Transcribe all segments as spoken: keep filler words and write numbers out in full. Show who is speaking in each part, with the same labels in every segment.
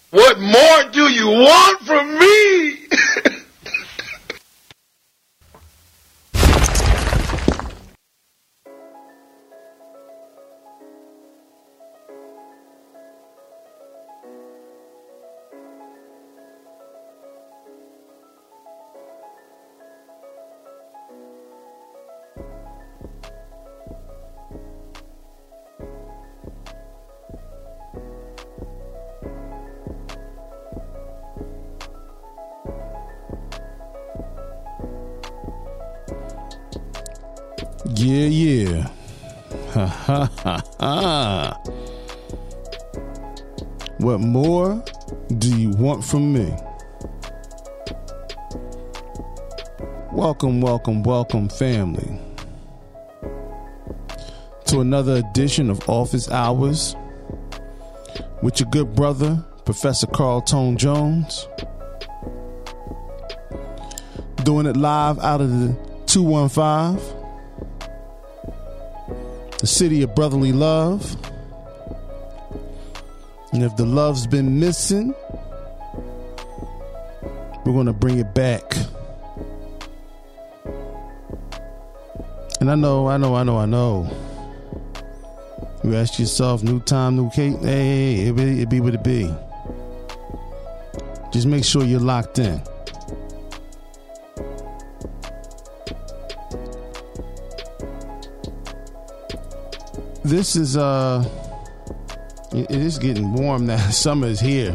Speaker 1: What more do you want from me?
Speaker 2: Yeah, yeah. Ha ha ha ha. What more do you want from me? Welcome, welcome, welcome, family, to another edition of Office Hours with your good brother, Professor Carl Tone Jones. Doing it live out of the two one five. The city of brotherly love. And if the love's been missing, we're going to bring it back. And I know, I know, I know, I know. You ask yourself, new time, new cake. Hey, it be, it be what it be. Just make sure you're locked in. This is uh it is getting warm now. Summer is here.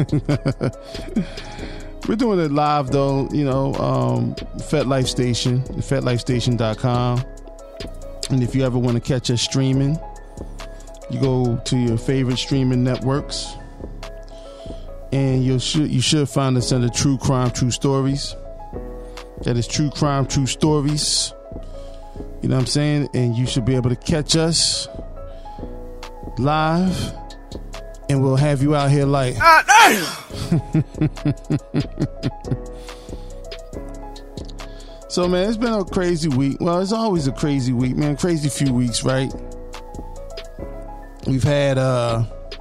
Speaker 2: We're doing it live though, you know, um FetLife Station, fet life station dot com. And if you ever want to catch us streaming, you go to your favorite streaming networks and you should you should find us under True Crime True Stories. That is True Crime True Stories. You know what I'm saying? And you should be able to catch us live, and we'll have you out here like, ah, so, man, it's been a crazy week. Well, it's always a crazy week, man. Crazy few weeks, right? We've had uh,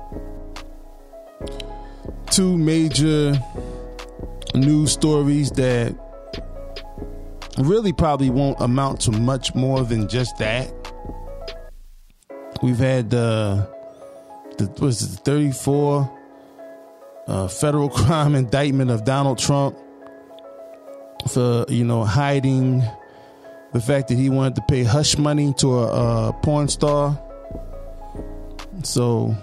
Speaker 2: two major news stories that really probably won't amount to much more than just that. We've had uh, the what was it, the thirty-four uh, federal crime indictment of Donald Trump for, you know, hiding the fact that he wanted to pay hush money to a, a porn star. So,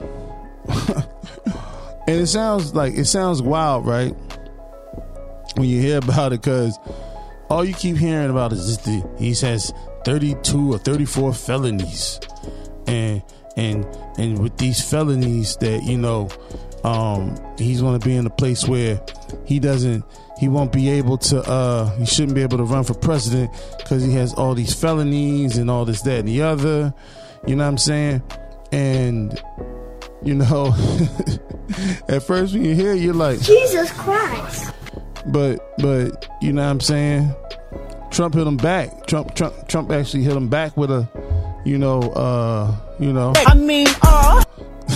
Speaker 2: and it sounds like it sounds wild, right? When you hear about it, because all you keep hearing about is just the, he says thirty-two or thirty-four felonies. And and and with these felonies that, you know, um, he's going to be in a place where he doesn't, he won't be able to, uh, he shouldn't be able to run for president because he has all these felonies and all this, that, and the other. You know what I'm saying? And, you know, at first when you hear it, you're like,
Speaker 3: Jesus Christ.
Speaker 2: But, but, you know what I'm saying? Trump hit him back. Trump, Trump, Trump actually hit him back with a, you know, uh, you know.
Speaker 3: I mean, uh.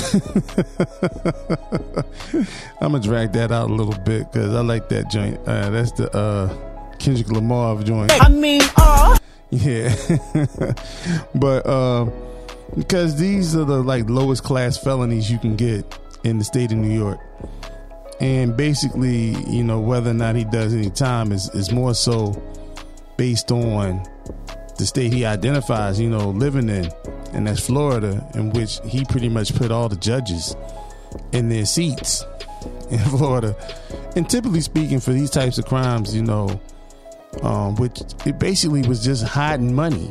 Speaker 2: I'm gonna drag that out a little bit because I like that joint. Uh, that's the uh, Kendrick Lamar joint.
Speaker 3: I mean, uh.
Speaker 2: Yeah. But uh, because these are the like lowest class felonies you can get in the state of New York, and basically, you know, whether or not he does any time is is more so based on the state he identifies, you know, living in, and that's Florida, in which he pretty much put all the judges in their seats in Florida. And typically speaking, for these types of crimes, you know, um, which it basically was just hiding money.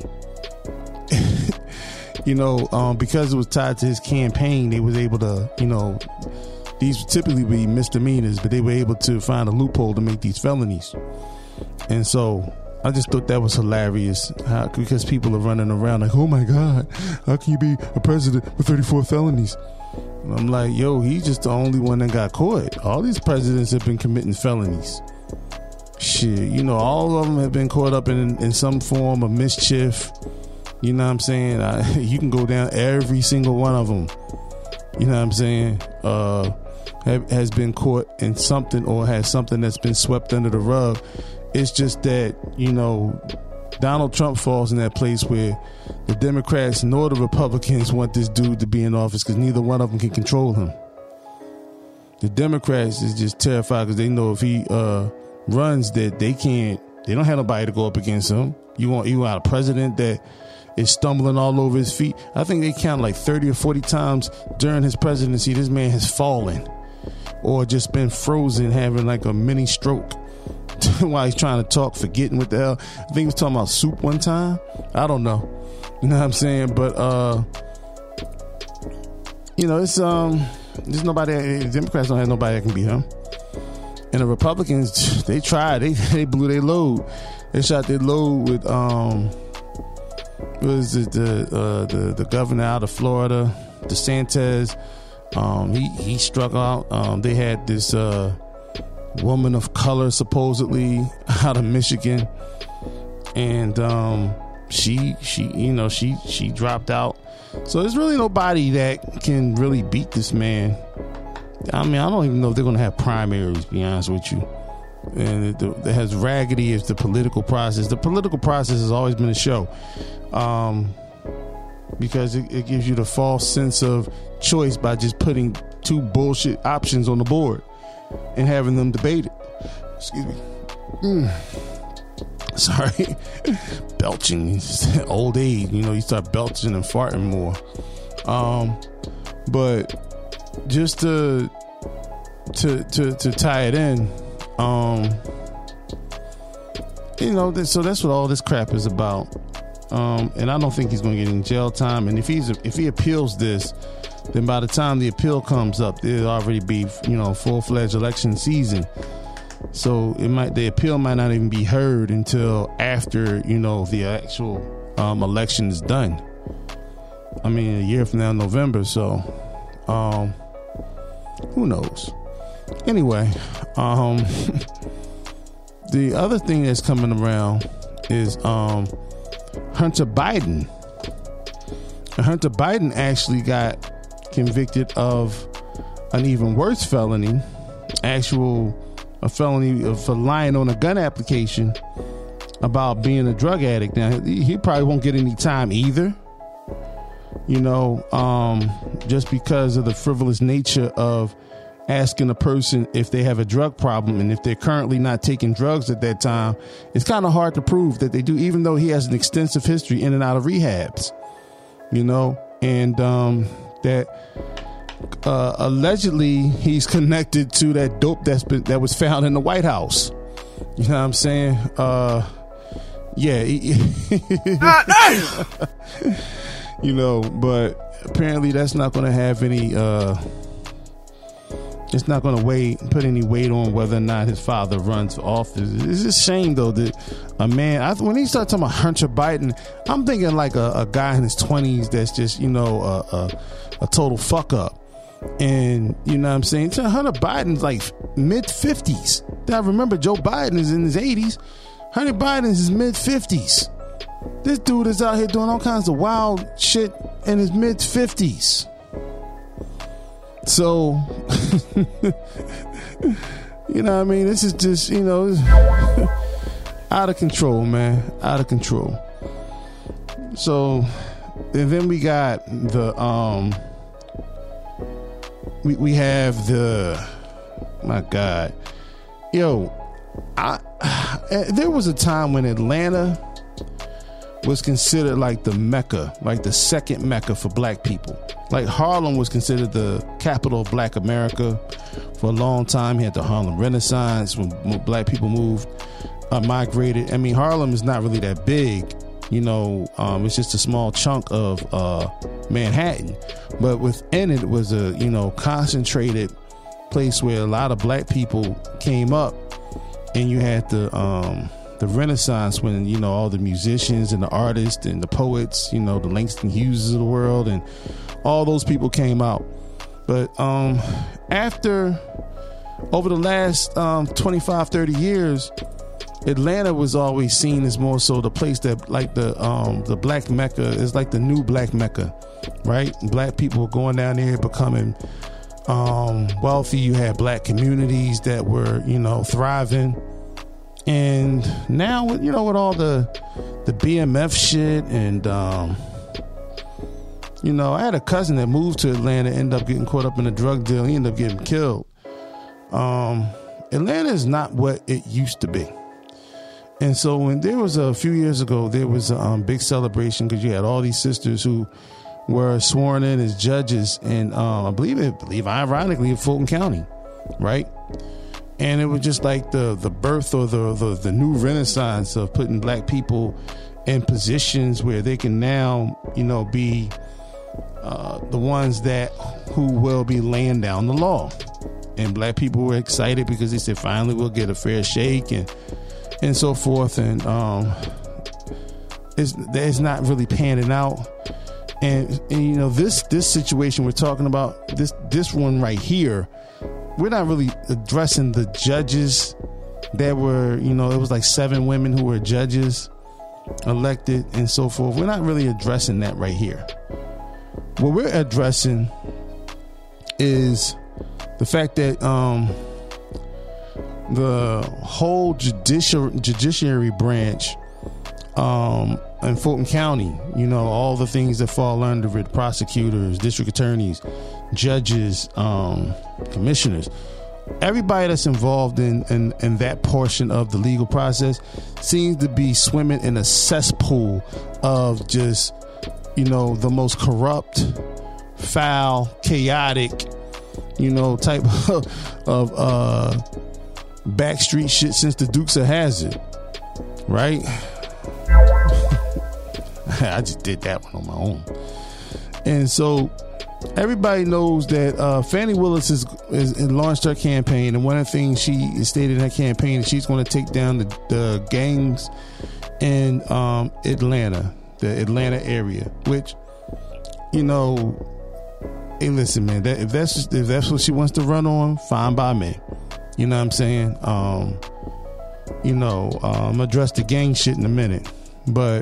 Speaker 2: You know, um, because it was tied to his campaign, they was able to, you know, these would typically be misdemeanors, but they were able to find a loophole to make these felonies. And so I just thought that was hilarious, how, because people are running around like, oh my God, how can you be a president with thirty-four felonies? And I'm like, yo, he's just the only one that got caught. All these presidents have been committing felonies. Shit, you know, all of them have been caught up in, in some form of mischief. You know what I'm saying? I, you can go down every single one of them. You know what I'm saying? Uh, have, has been caught in something or has something that's been swept under the rug. It's just that, you know, Donald Trump falls in that place where the Democrats nor the Republicans want this dude to be in office because neither one of them can control him. The Democrats is just terrified because they know if he uh, runs that they can't, they don't have nobody to go up against him. You want you want a president that is stumbling all over his feet. I think they count like thirty or forty times during his presidency this man has fallen or just been frozen, having like a mini stroke while he's trying to talk, forgetting what the hell. I think he was talking about soup one time. I don't know. You know what I'm saying? But uh you know, it's um there's nobody, the Democrats don't have nobody that can beat him. And the Republicans, they tried, they they blew their load. They shot their load with um was it the uh, the the governor out of Florida, DeSantis. Um, he he struck out. Um, they had this uh, woman of color supposedly out of Michigan, and um, she she you know she she dropped out. So there's really nobody that can really beat this man. I mean, I don't even know if they're going to have primaries, to be honest with you. And it, it has raggedy as the political process. The political process has always been a show, um, because it, it gives you the false sense of choice by just putting two bullshit options on the board and having them debate it. Excuse me. Mm. Sorry. Belching. Old age. You know, you start belching and farting more. Um, but just to to to to tie it in, um, you know, th- so that's what all this crap is about. Um, and I don't think he's going to get in jail time. And if he's if he appeals this, then by the time the appeal comes up, there'll already be, you know, full fledged election season. So it might the appeal might not even be heard until after, you know, the actual um, election is done. I mean, a year from now, November. So, um, who knows? Anyway, um, the other thing that's coming around is um, Hunter Biden. Hunter Biden actually got convicted of an even worse felony, actual a felony for lying on a gun application about being a drug addict. Now, he probably won't get any time either, you know, um, just because of the frivolous nature of asking a person if they have a drug problem, and if they're currently not taking drugs at that time, it's kind of hard to prove that they do, even though he has an extensive history in and out of rehabs, you know, and um, that uh, allegedly he's connected to that dope that's been, that was found in the White House. You know what I'm saying? Uh, yeah. You know, but apparently that's not going to have any, uh, it's not going to wait, put any weight on whether or not his father runs for office. It's a shame, though, that a man, I, when he started talking about Hunter Biden, I'm thinking like a, a guy in his twenties that's just, you know, a, a, a total fuck up. And, you know what I'm saying? So Hunter Biden's like mid fifties. I remember Joe Biden is in his eighties. Hunter Biden is his mid fifties. This dude is out here doing all kinds of wild shit in his mid fifties. So, you know what I mean? This is just, you know, out of control, man. Out of control. So, and then we got the, um, we, we have the, my God. Yo, I, there was a time when Atlanta was considered like the Mecca, like the second Mecca for black people. Like Harlem was considered the capital of black America for a long time. He had the Harlem Renaissance when, when black people moved, uh, migrated. I mean, Harlem is not really that big, you know, um, it's just a small chunk of uh, Manhattan. But within it was a, you know, concentrated place where a lot of black people came up, and you had the, um, the Renaissance when, you know, all the musicians and the artists and the poets, you know, the Langston Hughes of the world and all those people came out. But um, after, over the last um, twenty-five, thirty years, Atlanta was always seen as more so the place that, like the um, the black Mecca is like the new black Mecca, right? Black people were going down there becoming um, wealthy. You had black communities that were, you know, thriving. And now, you know, with all the the B M F shit and, um, you know, I had a cousin that moved to Atlanta, ended up getting caught up in a drug deal. He ended up getting killed. Um, Atlanta is not what it used to be. And so when there was a few years ago, there was a um, big celebration because you had all these sisters who were sworn in as judges. And uh, I believe it, believe ironically, in Fulton County, right? And it was just like the, the birth or the, the, the new renaissance of putting black people in positions where they can now, you know, be uh, the ones that who will be laying down the law. And black people were excited because they said, finally, we'll get a fair shake and and so forth. And um, it's, it's not really panning out. And, and, you know, this this situation we're talking about, this this one right here, we're not really addressing the judges that were, you know, it was like seven women who were judges elected and so forth. We're not really addressing that right here. What we're addressing is the fact that um, the whole judicial judiciary branch um, in Fulton County, you know, all the things that fall under it, prosecutors, district attorneys, judges, um, commissioners, everybody that's involved in, in, in that portion of the legal process seems to be swimming in a cesspool of just, you know, the most corrupt, foul, chaotic, you know, type of, of uh, backstreet shit since the Dukes of Hazzard, right? I just did that one on my own. And so everybody knows that uh, Fannie Willis is, is, is launched her campaign, and one of the things she stated in her campaign is she's going to take down the, the gangs in um, Atlanta, the Atlanta area. Which, you know, hey, listen, man, that, if that's if that's what she wants to run on, fine by me. You know what I'm saying? Um, you know, uh, I'm gonna address the gang shit in a minute, but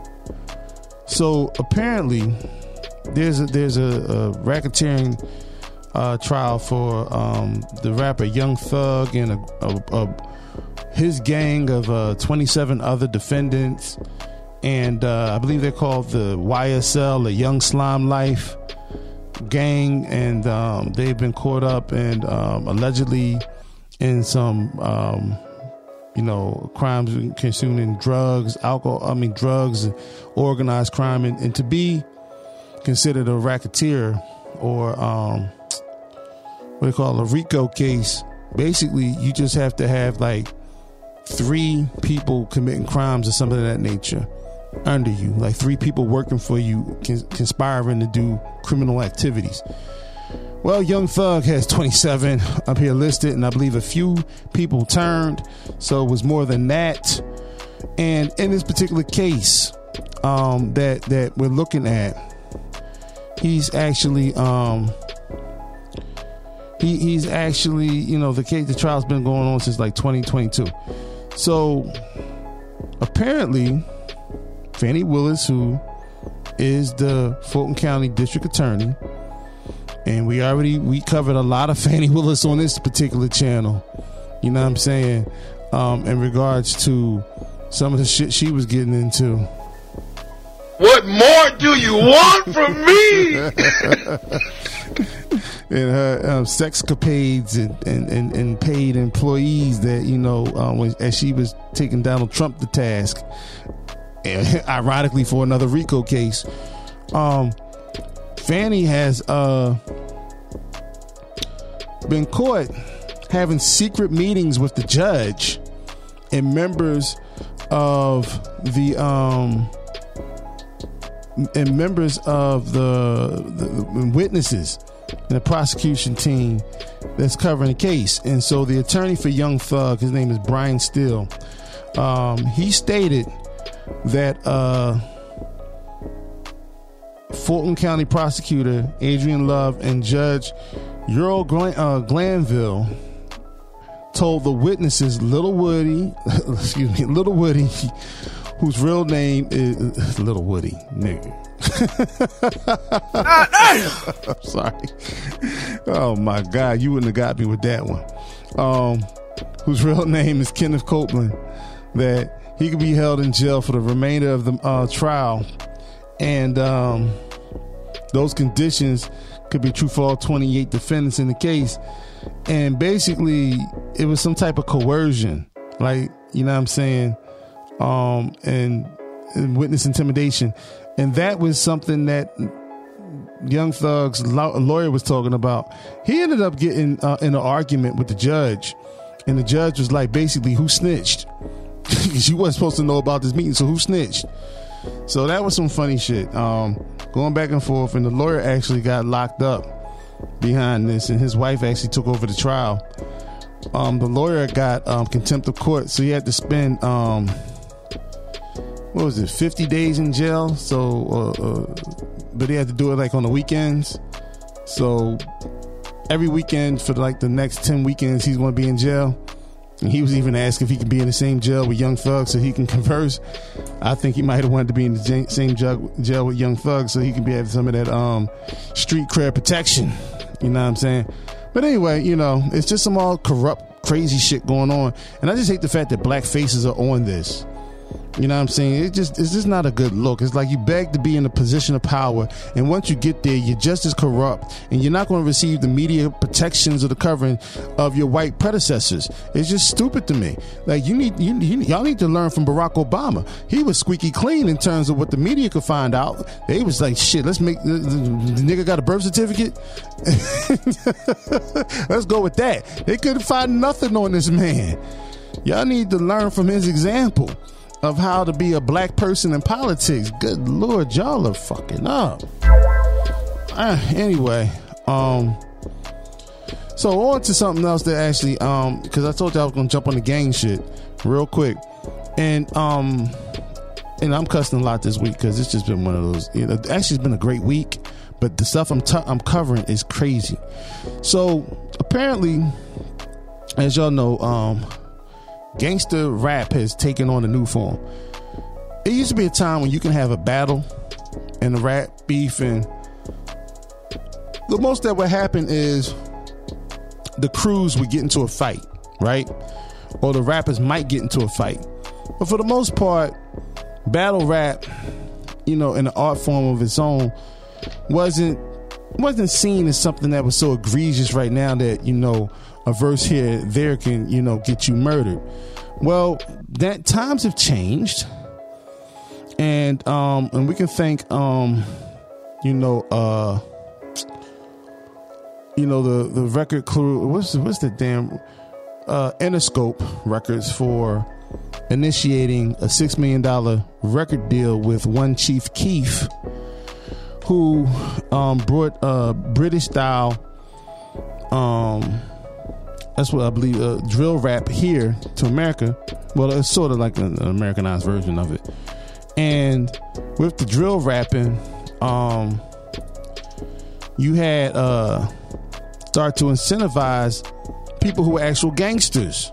Speaker 2: so apparently. There's a, there's a, a racketeering uh, trial for um, the rapper Young Thug and a, a, a, his gang of uh, twenty-seven other defendants, and uh, I believe they're called the Y S L, the Young Slime Life gang, and um, they've been caught up and um, allegedly in some um, you know crimes consuming drugs, alcohol, I mean drugs, organized crime, and, and to be considered a racketeer or um, what they call a RICO case. Basically, you just have to have like three people committing crimes or something of that nature under you, like three people working for you, cons- conspiring to do criminal activities. Well, Young Thug has twenty-seven up here listed, and I believe a few people turned, so it was more than that. And in this particular case um, that that we're looking at, he's actually um he he's actually you know the case the trial's been going on since like twenty twenty-two. So apparently Fannie Willis, who is the Fulton County District Attorney, and we already we covered a lot of Fannie Willis on this particular channel, you know what I'm saying, um in regards to some of the shit she was getting into.
Speaker 1: What more do you want from me?
Speaker 2: And her um, sexcapades and, and, and, and paid employees that, you know, um, when, as she was taking Donald Trump to task, and ironically for another RICO case, um, Fannie has uh, been caught having secret meetings with the judge and members of the um, and members of the, the, the witnesses and the prosecution team that's covering the case. And so the attorney for Young Thug, his name is Brian Steele, um, he stated that uh, Fulton County prosecutor Adrian Love and Judge Earl Glan- uh, Glanville told the witnesses Little Woody, excuse me, Little Woody, whose real name is Little Woody, nigga. I'm sorry. Oh my God, you wouldn't have got me with that one. Um, whose real name is Kenneth Copeland, that he could be held in jail for the remainder of the uh, trial, and um, those conditions could be true for all twenty-eight defendants in the case. And basically, it was some type of coercion, like, you know what I'm saying, um, and, and witness intimidation. And that was something that Young Thug's lawyer was talking about. He ended up getting uh, in an argument with the judge, and the judge was like, basically, who snitched? Because you wasn't supposed to know about this meeting, so who snitched? So that was some funny shit, um, going back and forth. And the lawyer actually got locked up behind this, and his wife actually took over the trial. Um, the lawyer got um, contempt of court, so he had to spend um, what was it, fifty days in jail. So, uh, uh, but he had to do it like on the weekends. So every weekend for like the next ten weekends, he's going to be in jail. And he was even asked if he could be in the same jail with Young Thug so he can converse. I think he might have wanted to be in the j- same jail, jail with Young Thug so he can be having some of that um, street cred protection. You know what I'm saying? But anyway, you know, it's just some all corrupt, crazy shit going on. And I just hate the fact that black faces are on this. You know what I'm saying? It just it's just not a good look. It's like you beg to be in a position of power, and once you get there, you're just as corrupt, and you're not going to receive the media protections or the covering of your white predecessors. It's just stupid to me. Like you need you, you y'all need to learn from Barack Obama. He was squeaky clean in terms of what the media could find out. They was like, shit, let's make the, the, the nigga got a birth certificate. Let's go with that. They couldn't find nothing on this man. Y'all need to learn from his example of how to be a black person in politics. Good Lord, y'all are fucking up. Uh, anyway, um, so on to something else that actually, um, because I told you I was gonna jump on the gang shit real quick, and um, and I'm cussing a lot this week because it's just been one of those. You know, actually, it's been a great week, but the stuff I'm t- I'm covering is crazy. So apparently, as y'all know, um. gangster rap has taken on a new form. It used to be a time when you can have a battle and a rap beef, and the most that would happen is the crews would get into a fight, right? Or the rappers might get into a fight. But for the most part, battle rap, you know, in an art form of its own, wasn't wasn't seen as something that was so egregious right now that, you know, a verse here there can, you know, get you murdered. Well, that times have changed, and um and we can thank um you know uh you know the the record crew, what's what's the damn uh Interscope Records for initiating a six million dollar record deal with one Chief Keef, who um brought uh British style um that's what I believe, uh, drill rap here to America. Well, it's sort of like an, an Americanized version of it. And with the drill rapping, um, you had uh, start to incentivize people who are actual gangsters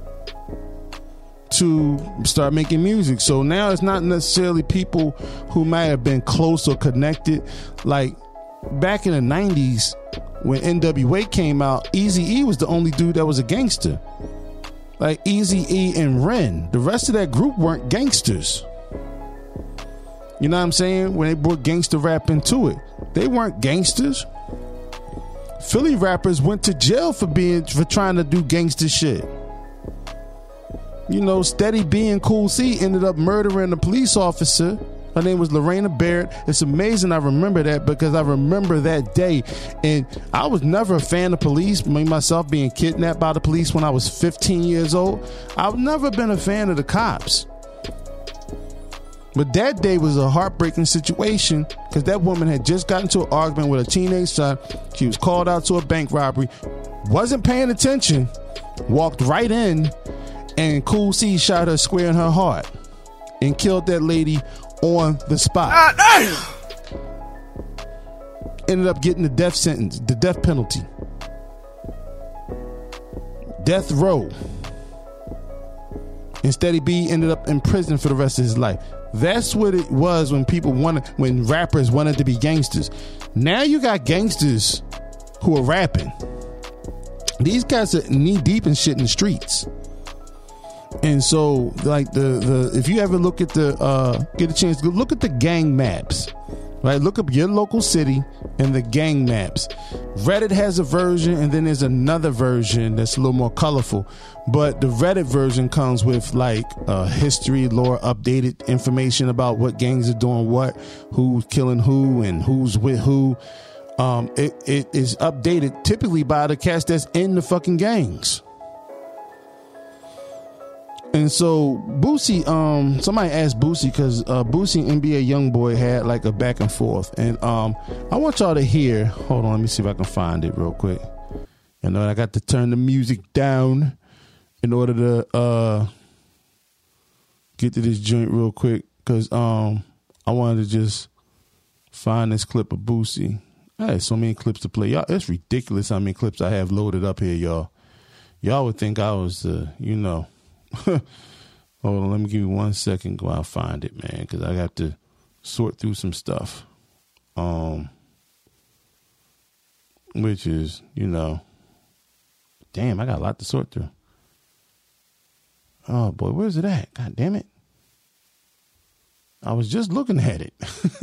Speaker 2: to start making music. So now it's not necessarily people who might have been close or connected. Like back in the nineties, when N W A came out, Eazy-E was the only dude that was a gangster. Like Eazy-E and Ren. The rest of that group weren't gangsters. You know what I'm saying? When they brought gangster rap into it, they weren't gangsters. Philly rappers went to jail for being for trying to do gangster shit. You know, Steady B and Cool C ended up murdering a police officer. Her name was Lorena Barrett. It's amazing I remember that because I remember that day. And I was never a fan of police, me myself being kidnapped by the police when I was fifteen years old. I've never been a fan of the cops. But that day was a heartbreaking situation because that woman had just gotten into an argument with a teenage son. She was called out to a bank robbery, wasn't paying attention, walked right in, and Cool C shot her square in her heart and killed that lady on the spot. Ah, ended up getting the death sentence, the death penalty, death row. And Steady B ended up in prison for the rest of his life. That's what it was when people wanted, when rappers wanted to be gangsters. Now you got gangsters who are rapping. These guys are knee deep in shit in the streets. And so, like the the if you ever look at the uh, get a chance to look at the gang maps, right? Look up your local city and the gang maps. Reddit has a version, and then there's another version that's a little more colorful. But the Reddit version comes with like uh, history, lore, updated information about what gangs are doing, what, who's killing who, and who's with who. Um, it it is updated typically by the cast that's in the fucking gangs. And so Boosie, um, somebody asked Boosie because uh, Boosie and N B A Youngboy had like a back and forth, and um, I want y'all to hear. Hold on, let me see if I can find it real quick. You know, I got to turn the music down in order to uh, get to this joint real quick because um, I wanted to just find this clip of Boosie. I had so many clips to play, y'all. It's ridiculous how many clips I have loaded up here, y'all. Y'all would think I was, uh, you know. Hold on, let me give you one second. Go out and find it, man, because I got to sort through some stuff. Um, which is, you know, damn, I got a lot to sort through. Oh boy, where's it at? God damn it! I was just looking at it.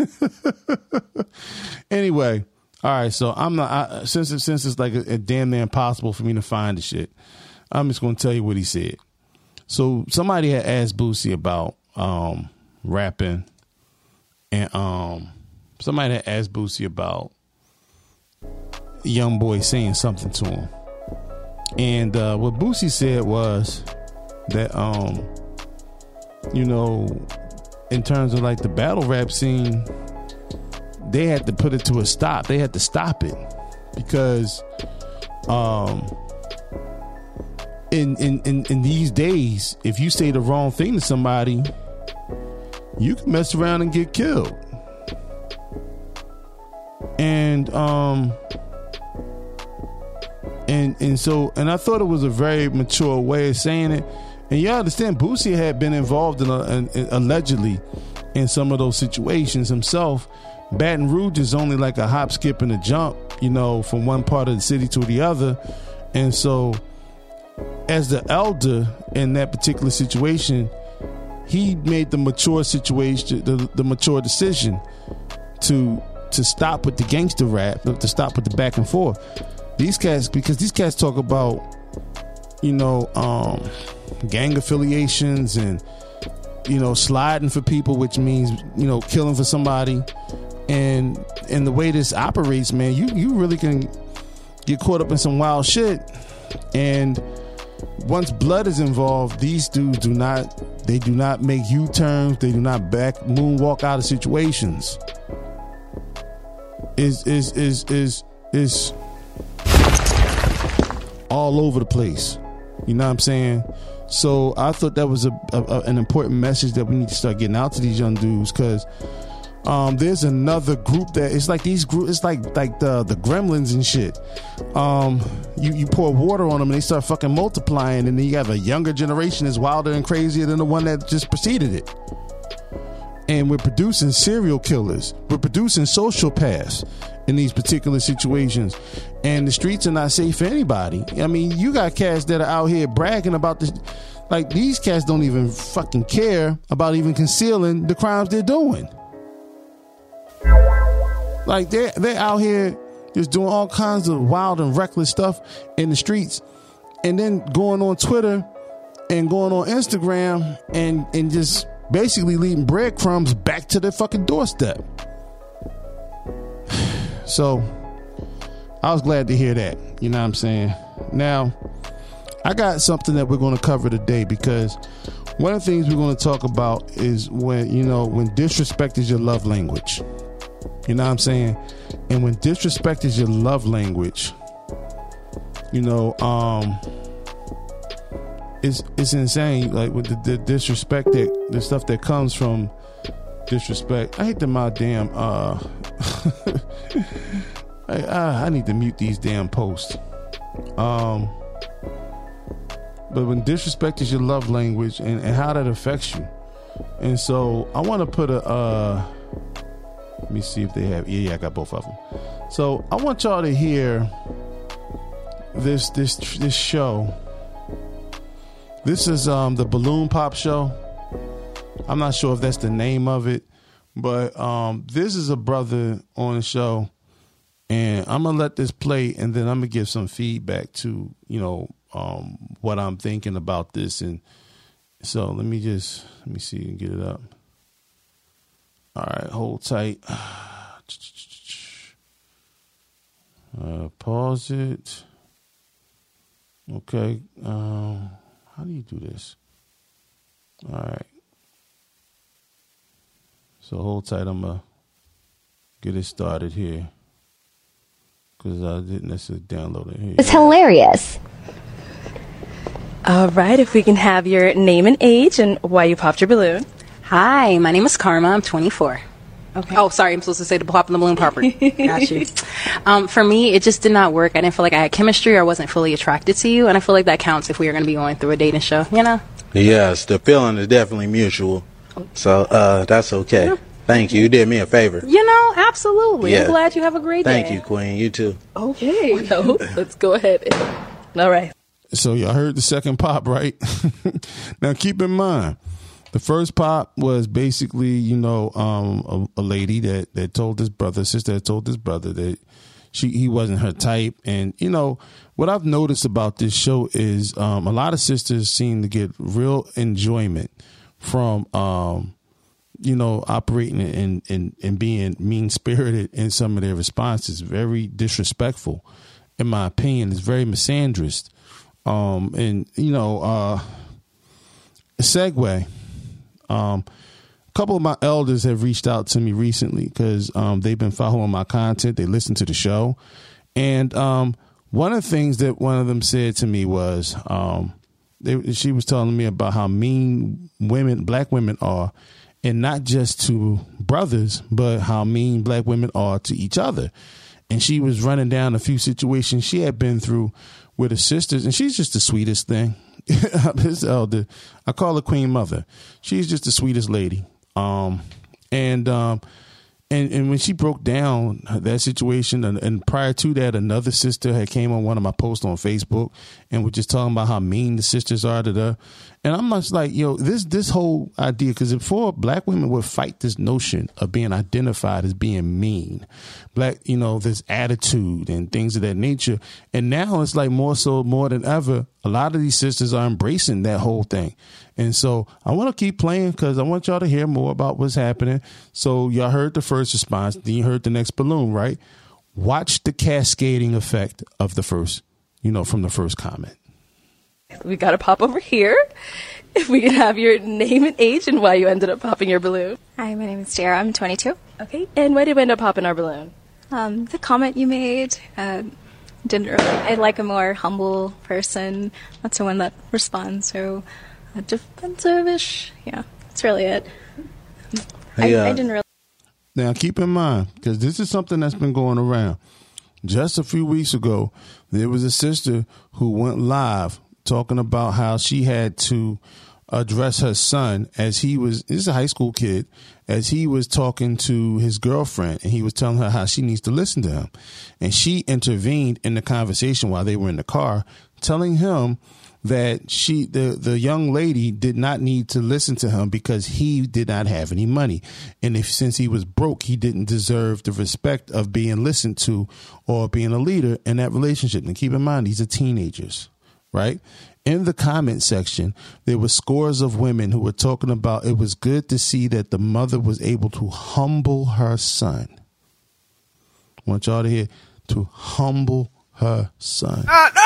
Speaker 2: Anyway, all right. So I'm not I, since it, since it's like a, a damn near impossible for me to find the shit. I'm just gonna tell you what he said. So somebody had asked Boosie about um, rapping, and um, somebody had asked Boosie about Youngboy saying something to him. And uh, what Boosie said was that, um, you know, in terms of like the battle rap scene, they had to put it to a stop. They had to stop it because um, in, in, in, in these days, if you say the wrong thing to somebody, you can mess around and get killed. And um and and so and I thought it was a very mature way of saying it. And you understand, Boosie had been involved in, a, in, in allegedly in some of those situations himself. Baton Rouge is only like a hop, skip, and a jump, you know, from one part of the city to the other. And so, as the elder in that particular situation, he made the mature situation, the, the mature decision to to stop with the gangster rap, to stop with the back and forth. These cats, because these cats talk about, you know, um, gang affiliations and, you know, sliding for people, which means, you know, killing for somebody. And and the way this operates, man, you, you really can get caught up in some wild shit. And once blood is involved, these dudes do not, they do not make U-turns. They do not back moonwalk out of situations. Is is is is is all over the place. You know what I'm saying? So I thought that was a, a, a an important message that we need to start getting out to these young dudes, because um, there's another group that it's like these group. It's like like the the gremlins and shit. Um, you you pour water on them and they start fucking multiplying, and then you have a younger generation that's wilder and crazier than the one that just preceded it. And we're producing serial killers. We're producing sociopaths in these particular situations. And the streets are not safe for anybody. I mean, you got cats that are out here bragging about this. Like, these cats don't even fucking care about even concealing the crimes they're doing. Like, they're, they're out here just doing all kinds of wild and reckless stuff in the streets. And then going on Twitter and going on Instagram and, and just basically leaving breadcrumbs back to their fucking doorstep. So I was glad to hear that. You know what I'm saying? Now, I got something that we're going to cover today, because one of the things we're going to talk about is when, you know, when disrespect is your love language. You know what I'm saying? And when disrespect is your love language, you know, um, It's it's insane, like with the, the disrespect that the stuff that comes from disrespect. I hate them out damn. Uh, I, I I need to mute these damn posts. Um, but when disrespect is your love language, and, and how that affects you, And so I want to put a. Uh, let me see if they have. Yeah, yeah, I got both of them. So I want y'all to hear this this this show. This is um the Balloon Pop Show. I'm not sure if that's the name of it, but um this is a brother on the show, and I'm gonna let this play, and then I'm gonna give some feedback to you know um what I'm thinking about this. And so let me just let me see and get it up. All right, hold tight. Uh, pause it. Okay. Um, how do you do this? All right. So hold tight. I'm gonna get it started here because I didn't necessarily download it here.
Speaker 4: It's hilarious.
Speaker 5: All right, if we can have your name and age and why you popped your balloon.
Speaker 6: Hi, my name is Karma. I'm twenty-four. Okay. Oh, sorry, I'm supposed to say the pop in the balloon popper. Got you. Um, for me, it just did not work. I didn't feel like I had chemistry or wasn't fully attracted to you, and I feel like that counts if we are going to be going through a dating show, you know?
Speaker 7: Yes, the feeling is definitely mutual. So uh, that's okay. Yeah. Thank you. You did me a favor.
Speaker 6: You know, absolutely.
Speaker 7: Yeah.
Speaker 6: I'm glad you have a great
Speaker 7: Thank
Speaker 6: day.
Speaker 7: you, Queen. You too.
Speaker 5: Okay. No, let's go ahead. All right.
Speaker 2: So y'all heard the second pop, right? Now keep in mind, the first pop was basically, you know, um, a, a lady that, that told this brother, sister that told this brother that she he wasn't her type. And, you know, what I've noticed about this show is um, a lot of sisters seem to get real enjoyment from, um, you know, operating and, and, and being mean-spirited in some of their responses. Very disrespectful, in my opinion. It's very misandrist. Um, and, you know, uh, segue. Um, a couple of my elders have reached out to me recently because um, they've been following my content. They listen to the show. And um, one of the things that one of them said to me was um, they, she was telling me about how mean women, black women are, and not just to brothers, but how mean black women are to each other. And she was running down a few situations she had been through with her sisters, and she's just the sweetest thing. His elder, I call her Queen Mother. She's just the sweetest lady. Um, and um, and and when she broke down that situation, and, and prior to that, another sister had came on one of my posts on Facebook and was just talking about how mean the sisters are to her. And I'm just like, yo, this this whole idea, because before black women would fight this notion of being identified as being mean, black, you know, this attitude and things of that nature. And now it's like more so, more than ever, a lot of these sisters are embracing that whole thing. And so I want to keep playing because I want y'all to hear more about what's happening. So y'all heard the first response, then you heard the next balloon, right? Watch the cascading effect of the first, you know, from the first comment.
Speaker 5: We got to pop over here. If we can have your name and age and why you ended up popping your balloon.
Speaker 8: Hi, my name is Tara. I'm twenty-two.
Speaker 5: Okay. And why did we end up popping our balloon?
Speaker 8: Um, the comment you made, uh, didn't really, I like a more humble person, not someone that responds so uh, defensive-ish. Yeah, that's really it.
Speaker 7: Hey, uh,
Speaker 8: I, I didn't really.
Speaker 2: Now, keep in mind, because this is something that's been going around. Just a few weeks ago, there was a sister who went live talking about how she had to address her son as he was, this is a high school kid, as he was talking to his girlfriend, and he was telling her how she needs to listen to him. And she intervened in the conversation while they were in the car, telling him that she, the, the young lady did not need to listen to him because he did not have any money. And if, since he was broke, he didn't deserve the respect of being listened to or being a leader in that relationship. And keep in mind, these are teenagers. Right? In the comment section, there were scores of women who were talking about it was good to see that the mother was able to humble her son. I want y'all to hear, to humble her son.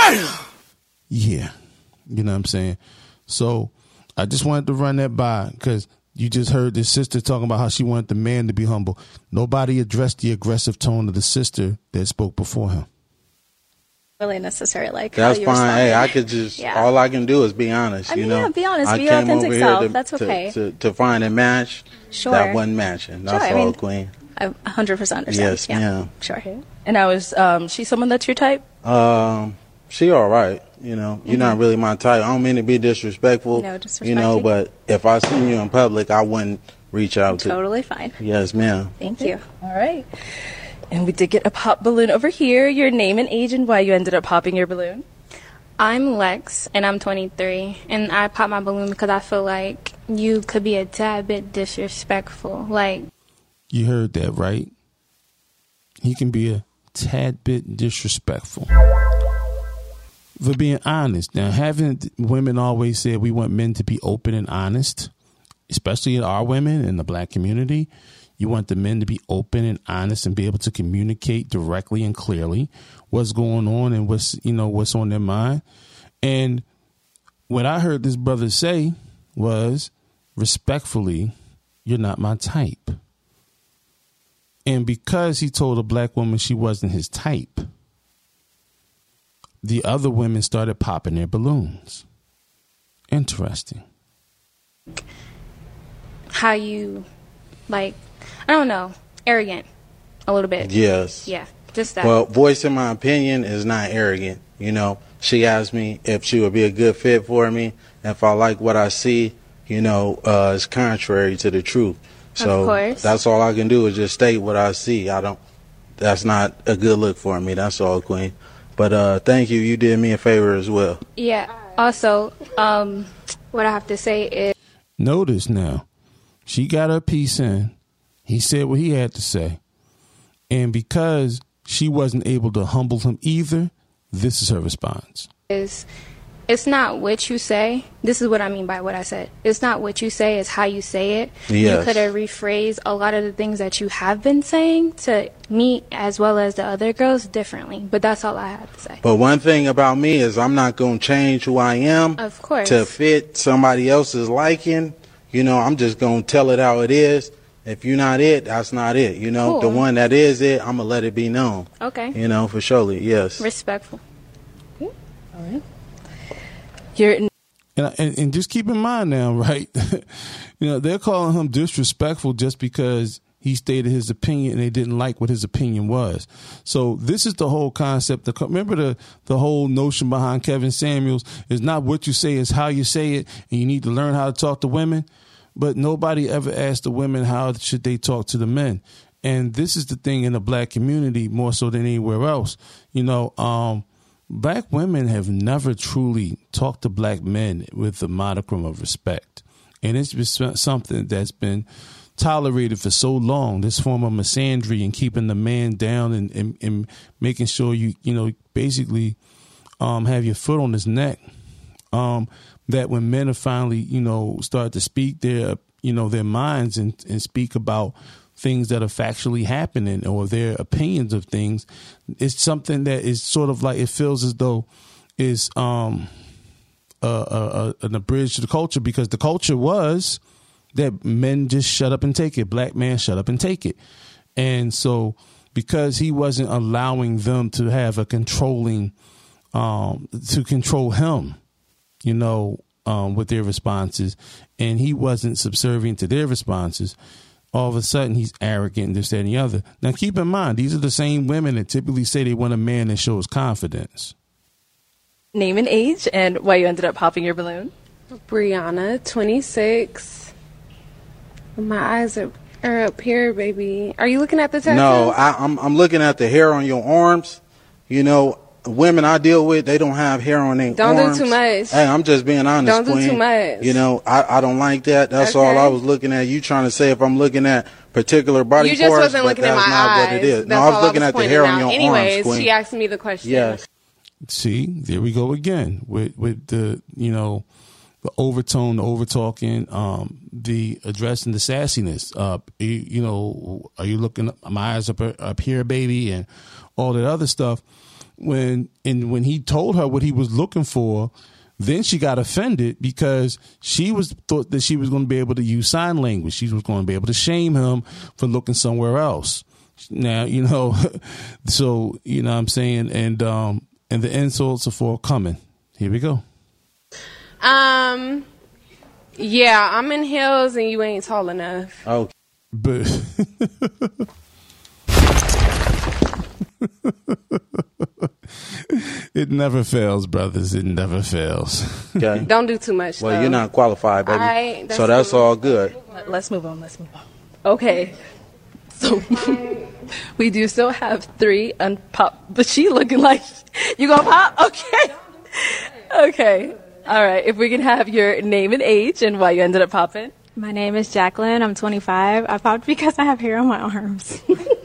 Speaker 2: Yeah. You know what I'm saying? So I just wanted to run that by because you just heard this sister talking about how she wanted the man to be humble. Nobody addressed the aggressive tone of the sister that spoke before him.
Speaker 8: Really necessary, like
Speaker 7: That's
Speaker 8: how you
Speaker 7: fine.
Speaker 8: responded.
Speaker 7: Hey, I could just,
Speaker 8: Yeah.
Speaker 7: all I can do is be honest,
Speaker 8: I
Speaker 7: you
Speaker 8: mean,
Speaker 7: know.
Speaker 8: yeah, be honest,
Speaker 7: I
Speaker 8: be your
Speaker 7: came
Speaker 8: authentic
Speaker 7: over
Speaker 8: self.
Speaker 7: here to,
Speaker 8: That's
Speaker 7: to-
Speaker 8: okay.
Speaker 7: To, to find a match
Speaker 8: Sure.
Speaker 7: that wasn't matching. That's
Speaker 8: Sure, I
Speaker 7: all,
Speaker 8: mean,
Speaker 7: Queen.
Speaker 8: I one hundred percent understand.
Speaker 7: Yes,
Speaker 8: yeah.
Speaker 7: ma'am.
Speaker 8: Sure.
Speaker 5: And I was, um, she someone that's your type?
Speaker 7: Um, she all right. You know, you're mm-hmm. not really my type. I don't mean to be disrespectful.
Speaker 8: No, disrespectful.
Speaker 7: You know, but if I seen you in public, I wouldn't reach out to.
Speaker 8: Totally fine.
Speaker 7: Yes, ma'am.
Speaker 8: Thank you.
Speaker 5: All right. And we did get a pop balloon over here. Your name and age and why you ended up popping your balloon.
Speaker 4: I'm Lex, and I'm twenty-three, and I popped my balloon because I feel like you could be a tad bit disrespectful. Like,
Speaker 2: you heard that, right? He can be a tad bit disrespectful. For being honest. Now, haven't women always said we want men to be open and honest, especially our women in the black community? You want the men to be open and honest and be able to communicate directly and clearly what's going on and what's, you know, what's on their mind. And what I heard this brother say was, respectfully, you're not my type. And because he told a black woman she wasn't his type, the other women started popping their balloons. Interesting.
Speaker 4: How you, like, I don't know, arrogant a little bit.
Speaker 7: Yes.
Speaker 4: Yeah, just that.
Speaker 7: Well, voicing my opinion is not arrogant. You know, she asked me if she would be a good fit for me. If I like what I see, you know, uh, it's contrary to the truth. So
Speaker 4: of course.
Speaker 7: That's all I can do is just state what I see. I don't, that's not a good look for me. That's all, Queen. But uh, thank you. You did me a favor as well.
Speaker 4: Yeah. Also, um, what I have to say is.
Speaker 2: Notice now, she got her piece in. He said what he had to say. And because she wasn't able to humble him either, this is her response.
Speaker 4: Is it's not what you say. This is what I mean by what I said. It's not what you say, it's how you say it.
Speaker 7: Yes.
Speaker 4: You could have rephrased a lot of the things that you have been saying to me as well as the other girls differently. But that's all I have to say.
Speaker 7: But one thing about me is I'm not going to change who I am.
Speaker 4: Of course.
Speaker 7: To fit somebody else's liking. You know, I'm just going to tell it how it is. If you're not it, that's not it. You know,
Speaker 4: Cool.
Speaker 7: The one that is it, I'm going to let it be known.
Speaker 4: Okay.
Speaker 7: You know, for surely, yes.
Speaker 4: Respectful.
Speaker 5: All right. You're in-
Speaker 2: And, and and just keep in mind now, right? You know, they're calling him disrespectful just because he stated his opinion and they didn't like what his opinion was. So this is the whole concept. The, remember the, the whole notion behind Kevin Samuels is not what you say, is how you say it. And you need to learn how to talk to women. But nobody ever asked the women how should they talk to the men. And this is the thing in the black community more so than anywhere else. You know, um, black women have never truly talked to black men with the modicum of respect. And it's been something that's been tolerated for so long, this form of misandry and keeping the man down and, and, and making sure you, you know, basically um, have your foot on his neck. Um, that when men are finally, you know, start to speak their, you know, their minds and, and speak about things that are factually happening or their opinions of things, it's something that is sort of like, it feels as though is um, a, a, a, an abridged to the culture, because the culture was that men just shut up and take it. Black man, shut up and take it. And so because he wasn't allowing them to have a controlling, um, to control him, you know, um, with their responses, and he wasn't subservient to their responses, all of a sudden he's arrogant and this, that, and the other. Now, keep in mind, these are the same women that typically say they want a man that shows confidence.
Speaker 5: name and age and why you ended up popping your balloon.
Speaker 9: Brianna, twenty-six. My eyes are, are up here, baby. Are you looking at the tattoo?
Speaker 7: No, I, I'm I'm looking at the hair on your arms. You know, women I deal with, they don't have hair on their
Speaker 9: don't
Speaker 7: arms.
Speaker 9: Don't do too much.
Speaker 7: Hey, I'm just being honest,
Speaker 9: Don't
Speaker 7: Queen.
Speaker 9: do too much.
Speaker 7: You know, I, I don't like that. That's
Speaker 9: okay.
Speaker 7: all I was looking at. You trying to say if I'm looking at particular body parts.
Speaker 9: You just wasn't
Speaker 7: but
Speaker 9: looking at
Speaker 7: that's
Speaker 9: my
Speaker 7: not
Speaker 9: eyes.
Speaker 7: what it is.
Speaker 9: That's
Speaker 7: no, I was
Speaker 9: all
Speaker 7: looking
Speaker 9: I was
Speaker 7: at the hair
Speaker 9: out.
Speaker 7: on your
Speaker 9: Anyways,
Speaker 7: arms, Queen.
Speaker 9: she asked me the question.
Speaker 7: Yes.
Speaker 2: See, there we go again with, with the, you know, the overtone, the over talking, um, the addressing the sassiness. Uh, you, you know, are you looking up, my eyes up up here, baby, and all that other stuff. When and when he told her what he was looking for, then she got offended because she was thought that she was going to be able to use sign language. She was going to be able to shame him for looking somewhere else. Now, you know, so you know what I'm saying, and um, and the insults are forthcoming. Here we go.
Speaker 9: Um, yeah, I'm in heels and you ain't tall enough.
Speaker 7: Okay.
Speaker 2: But It never fails, brothers. It never fails.
Speaker 7: Okay.
Speaker 9: Don't do too much.
Speaker 7: Well,
Speaker 9: though.
Speaker 7: you're not qualified, baby.
Speaker 9: I- that's
Speaker 7: so that's
Speaker 9: cool.
Speaker 7: all good.
Speaker 5: Let's move on. Let's move on. Okay. So we do still have three unpop, but she looking like you gonna pop? Okay. Okay. All right. If we can have your name and age and why you ended up popping.
Speaker 8: My name is Jacqueline. I'm twenty-five. I popped because I have hair on my arms.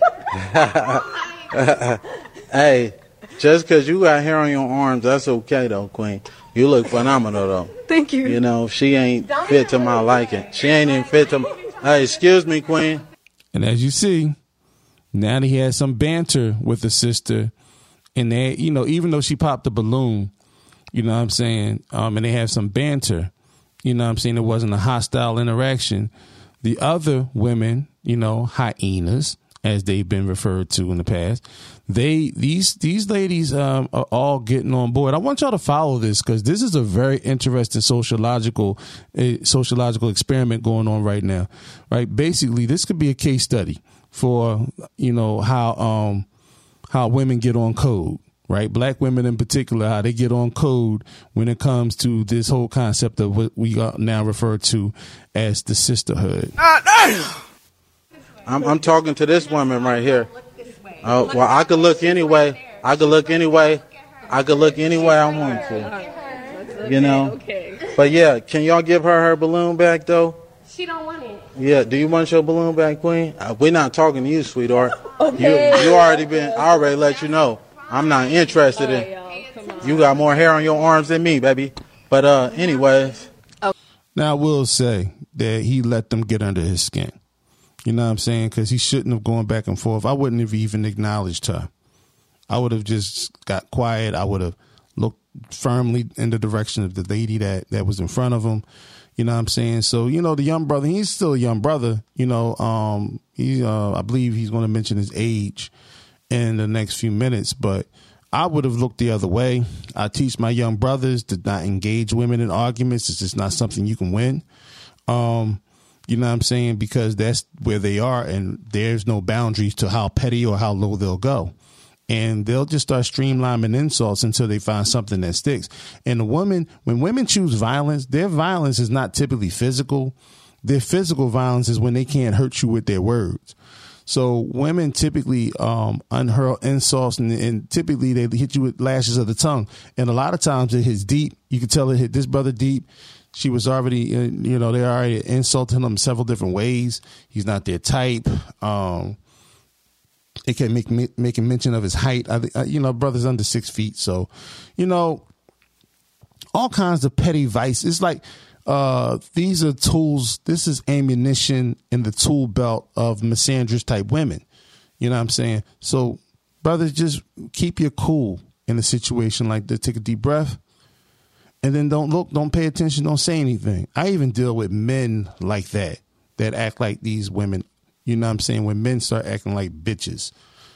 Speaker 7: Hey, just because you got hair on your arms, that's okay, though, Queen. You look phenomenal, though.
Speaker 8: Thank you.
Speaker 7: You know, she ain't fit to my liking. She ain't even fit to my... Hey, excuse me, Queen.
Speaker 2: And as you see, now that he has some banter with the sister, and they, you know, even though she popped the balloon, you know what I'm saying, um, and they have some banter, you know what I'm saying, it wasn't a hostile interaction. The other women, you know, hyenas, as they've been referred to in the past, they these these ladies um, are all getting on board. I want y'all to follow this because this is a very interesting sociological uh, sociological experiment going on right now. Right, basically, this could be a case study for you know how um how women get on code. Right, black women in particular, how they get on code when it comes to this whole concept of what we are now refer to as the sisterhood.
Speaker 7: I'm, I'm talking to this woman right here. Oh, well, I could look anyway. I could look anyway. I could look anyway I want to. You know? But yeah, can y'all give her her balloon back, though?
Speaker 9: She don't want it.
Speaker 7: Yeah, do you want your balloon back, Queen? Uh, we're not talking to you, sweetheart.
Speaker 5: Okay.
Speaker 7: You, you already been, I already let you know. I'm not interested in, you got more hair on your arms than me, baby. But uh, anyways.
Speaker 2: Now, I will say that he let them get under his skin. You know what I'm saying? Because he shouldn't have gone back and forth. I wouldn't have even acknowledged her. I would have just got quiet. I would have looked firmly in the direction of the lady that, that was in front of him. You know what I'm saying? So, you know, the young brother, he's still a young brother. You know, um, he, uh, I believe he's going to mention his age in the next few minutes. But I would have looked the other way. I teach my young brothers to not engage women in arguments. It's just not something you can win. Um You know what I'm saying? Because that's where they are, and there's no boundaries to how petty or how low they'll go. And they'll just start streamlining insults until they find something that sticks. And the woman, when women choose violence, their violence is not typically physical. Their physical violence is when they can't hurt you with their words. So women typically um, unhurl insults, and, and typically they hit you with lashes of the tongue. And a lot of times it hits deep. You can tell it hit this brother deep. She was already, you know, they already insulting him several different ways. He's not their type. Um, they kept make, making mention of his height. I, you know, brother's under six feet. So, you know, all kinds of petty vice. It's like uh, these are tools. This is ammunition in the tool belt of misandrous type women. You know what I'm saying? So, brothers, just keep your cool in a situation like this. Take a deep breath. And then don't look, don't pay attention, don't say anything. I even deal with men like that, that act like these women. You know what I'm saying? When men start acting like bitches.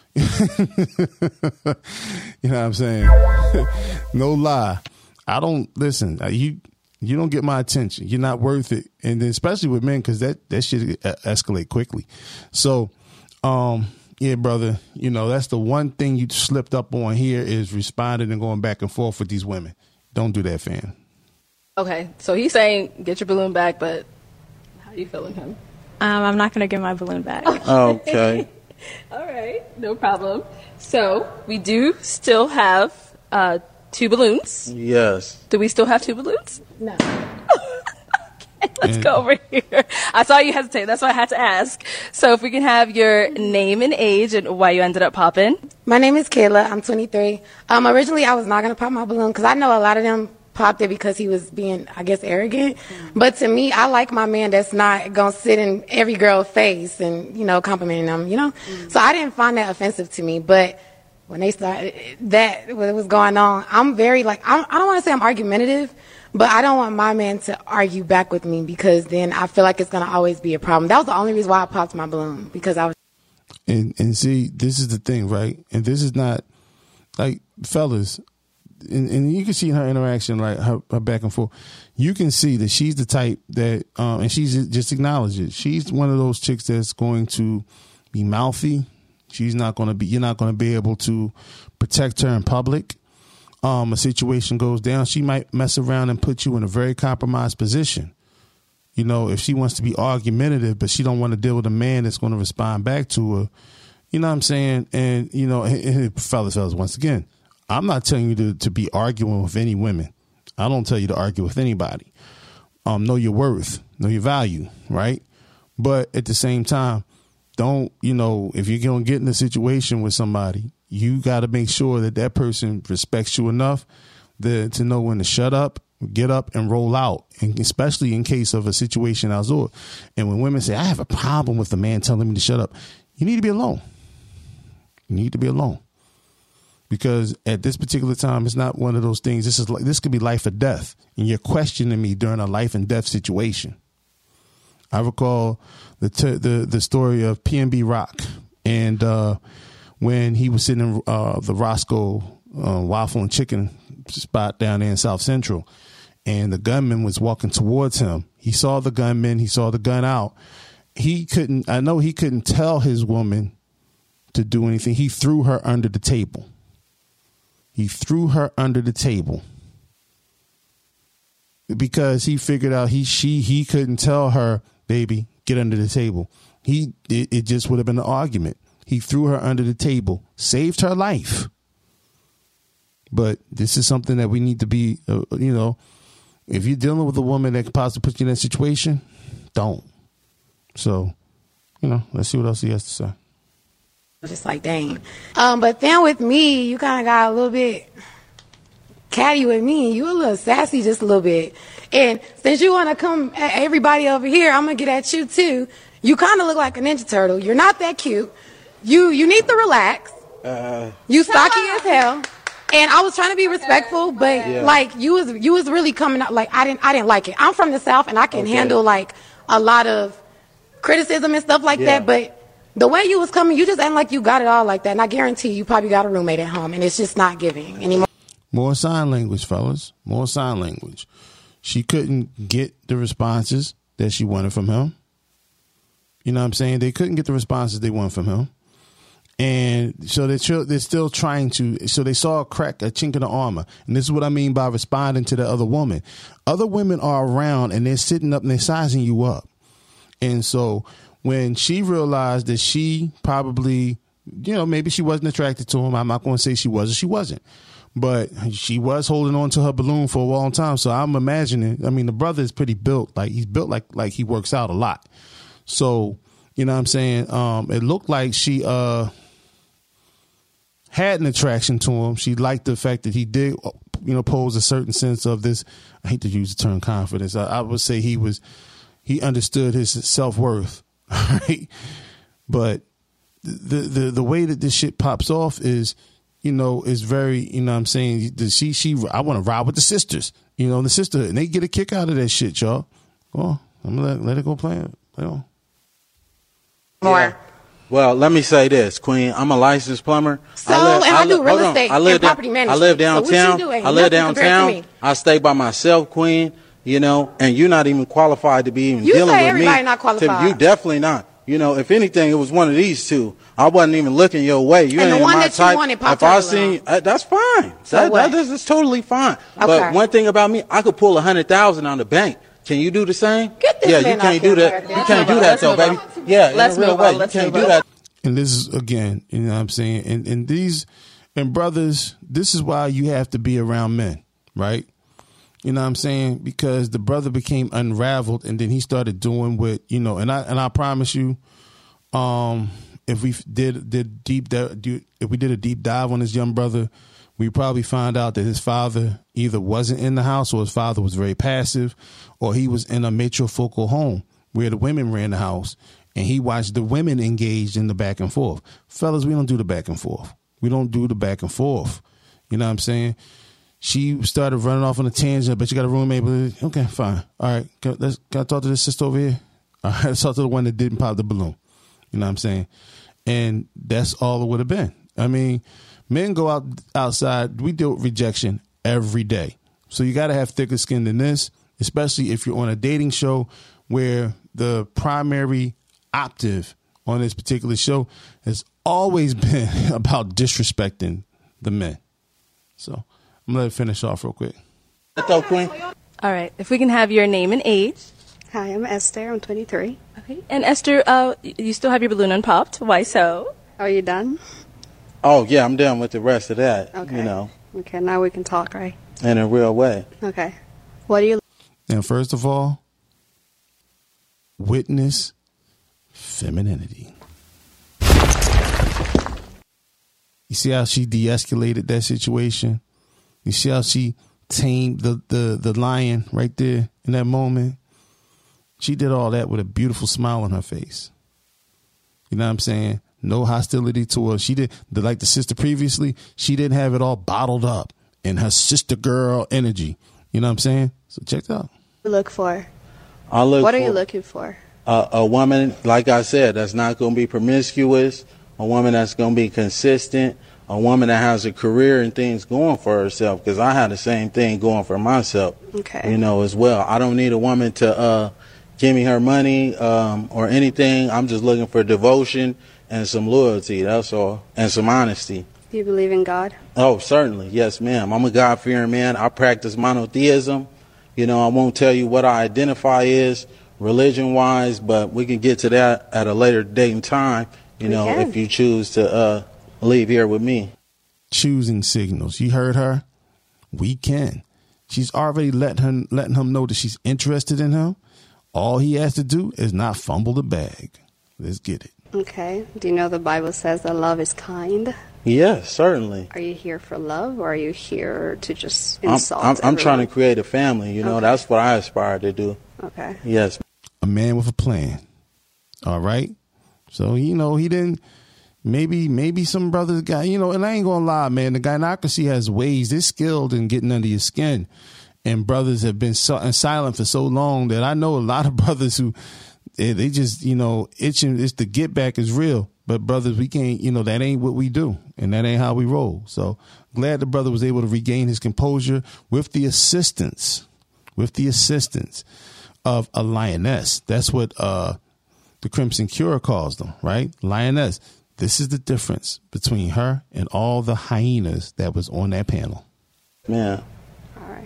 Speaker 2: You know what I'm saying? No lie. I don't, listen, you you don't get my attention. You're not worth it. And then especially with men, because that, that shit escalate quickly. So, um, yeah, brother, you know, that's the one thing you slipped up on here is responding and going back and forth with these women. Don't do that, fam.
Speaker 5: Okay, so he's saying get your balloon back, but how you feeling him?
Speaker 8: Um, I'm not going to get my balloon back.
Speaker 7: Okay.
Speaker 5: All right, no problem. So we do still have uh, two balloons.
Speaker 7: Yes.
Speaker 5: Do we still have two balloons?
Speaker 9: No.
Speaker 5: Okay, let's go over here. I saw you hesitate. That's why I had to ask. So if we can have your name and age and why you ended up popping.
Speaker 10: My name is Kayla. I'm twenty-three. Um, originally, I was not going to pop my balloon because I know a lot of them popped it because he was being, I guess, arrogant. Mm-hmm. But to me, I like my man that's not going to sit in every girl's face and, you know, complimenting them, you know. Mm-hmm. So I didn't find that offensive to me. But when they started, that what was going on, I'm very, like, I'm, I don't want to say I'm argumentative, but I don't want my man to argue back with me because then I feel like it's going to always be a problem. That was the only reason why I popped my balloon, because I was.
Speaker 2: And and see, this is the thing, right? And this is not, like, fellas, and, and you can see in her interaction, like her, her back and forth, you can see that she's the type that, um, and she's just acknowledged it. She's one of those chicks that's going to be mouthy. She's not going to be, you're not going to be able to protect her in public. Um, a situation goes down, she might mess around and put you in a very compromised position. You know, if she wants to be argumentative, but she don't want to deal with a man that's going to respond back to her, you know what I'm saying? And, you know, and, and fellas, fellas, once again, I'm not telling you to, to be arguing with any women. I don't tell you to argue with anybody. Um, know your worth, know your value, right? But at the same time, don't, you know, if you're going to get in a situation with somebody, you got to make sure that that person respects you enough to, to know when to shut up, get up, and roll out, and especially in case of a situation outdoor. And when women say, I have a problem with the man telling me to shut up, you need to be alone. You need to be alone. Because at this particular time, it's not one of those things. This is like, this could be life or death. And you're questioning me during a life and death situation. I recall the t- the the story of P N B Rock, and uh, when he was sitting in uh, the Roscoe uh, Waffle and Chicken spot down there in South Central, and the gunman was walking towards him. He saw the gunman. He saw the gun out. He couldn't. I know he couldn't tell his woman to do anything. He threw her under the table. He threw her under the table because he figured out he she he couldn't tell her, baby, get under the table. He it, it just would have been an argument. He threw her under the table, saved her life. But this is something that we need to be, uh, you know, if you're dealing with a woman that could possibly put you in that situation, don't. So, you know, let's see what else he has to say.
Speaker 10: Just like, dang. Um, but then with me, you kind of got a little bit catty with me. You a little sassy just a little bit. And since you want to come at everybody over here, I'm going to get at you too. You kind of look like a Ninja Turtle. You're not that cute. You you need to relax. Uh, you stocky as hell. And I was trying to be respectful, but yeah. like you was you was really coming out like I didn't I didn't like it. I'm from the South and I can okay. handle like a lot of criticism and stuff like yeah. that, but the way you was coming, you just acting like you got it all like that. And I guarantee you probably got a roommate at home, and it's just not giving anymore.
Speaker 2: More sign language, fellas. More sign language. She couldn't get the responses that she wanted from him. You know what I'm saying? They couldn't get the responses they wanted from him. And so they're, tr- they're still trying to, so they saw a crack, a chink in the armor. And this is what I mean by responding to the other woman. Other women are around and they're sitting up and they're sizing you up. And so when she realized that she probably, you know, maybe she wasn't attracted to him. I'm not going to say she was or she wasn't. But she was holding on to her balloon for a long time. So I'm imagining, I mean, the brother is pretty built. Like, he's built like like he works out a lot. So, you know what I'm saying? Um, it looked like she uh, had an attraction to him. She liked the fact that he did, you know, pose a certain sense of this. I hate to use the term confidence. I, I would say he was, he understood his self-worth. Right, but the the the way that this shit pops off is, you know, is very, you know what I'm saying, the she she I want to ride with the sisters, you know, the sisterhood, and they get a kick out of that shit, y'all. Oh, I'm gonna let, let it go play it. Play on.
Speaker 10: More.
Speaker 7: Yeah. Well, let me say this, Queen. I'm a licensed plumber.
Speaker 10: So,
Speaker 7: I live,
Speaker 10: and I, I do real estate
Speaker 7: I live
Speaker 10: and property
Speaker 7: down,
Speaker 10: management.
Speaker 7: I live downtown.
Speaker 10: So what you doing?
Speaker 7: I live
Speaker 10: Nothing
Speaker 7: downtown. I stay by myself, Queen. You know, and you're not even qualified to be even
Speaker 10: you
Speaker 7: dealing
Speaker 10: say
Speaker 7: with
Speaker 10: everybody
Speaker 7: me.
Speaker 10: Not qualified.
Speaker 7: You definitely not. You know, if anything, it was one of these two. I wasn't even looking your way. You
Speaker 10: and
Speaker 7: ain't
Speaker 10: the one
Speaker 7: my
Speaker 10: that
Speaker 7: type.
Speaker 10: You wanted
Speaker 7: if I seen, uh, that's fine.
Speaker 10: So
Speaker 7: that,
Speaker 10: what?
Speaker 7: that is that's totally fine.
Speaker 10: Okay.
Speaker 7: But one thing about me, I could pull a hundred thousand on the bank. Can you do the same?
Speaker 10: Get this
Speaker 7: yeah,
Speaker 10: man
Speaker 7: you can't
Speaker 10: off
Speaker 7: do
Speaker 10: here,
Speaker 7: that.
Speaker 10: man.
Speaker 7: You can't do that, though, baby. Yeah,
Speaker 5: Let's
Speaker 7: in a real
Speaker 5: move
Speaker 7: way,
Speaker 5: on.
Speaker 7: you
Speaker 5: Let's
Speaker 7: can't
Speaker 5: move
Speaker 7: do
Speaker 5: on.
Speaker 7: that.
Speaker 2: And this is, again, you know what I'm saying? And, and these, and brothers, this is why you have to be around men, right? You know what I'm saying? Because the brother became unraveled and then he started doing what, you know, and I, and I promise you, um, if we did, did deep, do, if we did a deep dive on this young brother, we probably find out that his father either wasn't in the house or his father was very passive, or he was in a matrifocal home where the women ran the house and he watched the women engaged in the back and forth. Fellas, we don't do the back and forth. We don't do the back and forth. You know what I'm saying? She started running off on a tangent, but you got a roommate. But okay, fine. All right. Can, let's, can I talk to this sister over here? All right. Let's talk to the one that didn't pop the balloon. You know what I'm saying? And that's all it would have been. I mean, men go out outside. We deal with rejection every day. So you got to have thicker skin than this, especially if you're on a dating show where the primary optive on this particular show has always been about disrespecting the men. So I'm going to let it finish off real quick.
Speaker 7: What's up, Queen?
Speaker 5: All right. If we can have your name and age.
Speaker 11: Hi, I'm Esther. I'm twenty-three.
Speaker 5: Okay. And Esther, uh, you still have your balloon unpopped. Why so?
Speaker 11: Are you done?
Speaker 7: Oh, yeah, I'm done with the rest of that,
Speaker 11: Okay.
Speaker 7: you know,
Speaker 11: Okay, now we can talk, right?
Speaker 7: in a real way.
Speaker 11: Okay. What do you
Speaker 2: And first of all, witness femininity. You see how she de-escalated that situation? You see how she tamed the, the, the lion right there in that moment? She did all that with a beautiful smile on her face. You know what I'm saying? No hostility to her. She did, like the sister previously, she didn't have it all bottled up in her sister girl energy. You know what I'm saying? So check it out.
Speaker 11: look for?
Speaker 7: I look
Speaker 11: What are
Speaker 7: for
Speaker 11: you looking for?
Speaker 7: A, a woman, like I said, that's not going to be promiscuous, a woman that's going to be consistent, a woman that has a career and things going for herself, because I had the same thing going for myself,
Speaker 11: Okay.
Speaker 7: you know, as well. I don't need a woman to uh, give me her money um, or anything. I'm just looking for devotion and some loyalty, that's all, and some honesty.
Speaker 11: Do you believe in God?
Speaker 7: Oh, certainly. Yes, ma'am. I'm a God-fearing man. I practice monotheism. You know, I won't tell you what I identify as religion-wise, but we can get to that at a later date and time, you
Speaker 11: We
Speaker 7: know,
Speaker 11: can.
Speaker 7: if you choose to uh, leave here with me.
Speaker 2: Choosing signals. You heard her? We can. She's already letting him, letting him know that she's interested in him. All he has to do is not fumble the bag. Let's get it.
Speaker 11: Okay. Do you know the Bible says that love is kind?
Speaker 7: Yes, certainly.
Speaker 11: Are you here for love, or are you here to just
Speaker 7: I'm,
Speaker 11: insult
Speaker 7: I'm, I'm
Speaker 11: everyone?
Speaker 7: trying to create a family, you know,
Speaker 11: Okay.
Speaker 7: that's what I aspire to do.
Speaker 11: Okay.
Speaker 7: Yes.
Speaker 2: A man with a plan. All right. So, you know, he didn't, maybe, maybe some brothers got, you know, and I ain't gonna lie, man, the gynocracy has ways. They're skilled in getting under your skin. And brothers have been so, silent for so long that I know a lot of brothers who, they, they just, you know, itching, it's the get back is real. But brothers, we can't, you know, that ain't what we do. And that ain't how we roll. So glad the brother was able to regain his composure with the assistance, with the assistance of a lioness. That's what uh, the Crimson Cure calls them, right? Lioness. This is the difference between her and all the hyenas that was on that panel.
Speaker 7: Yeah.
Speaker 11: All right.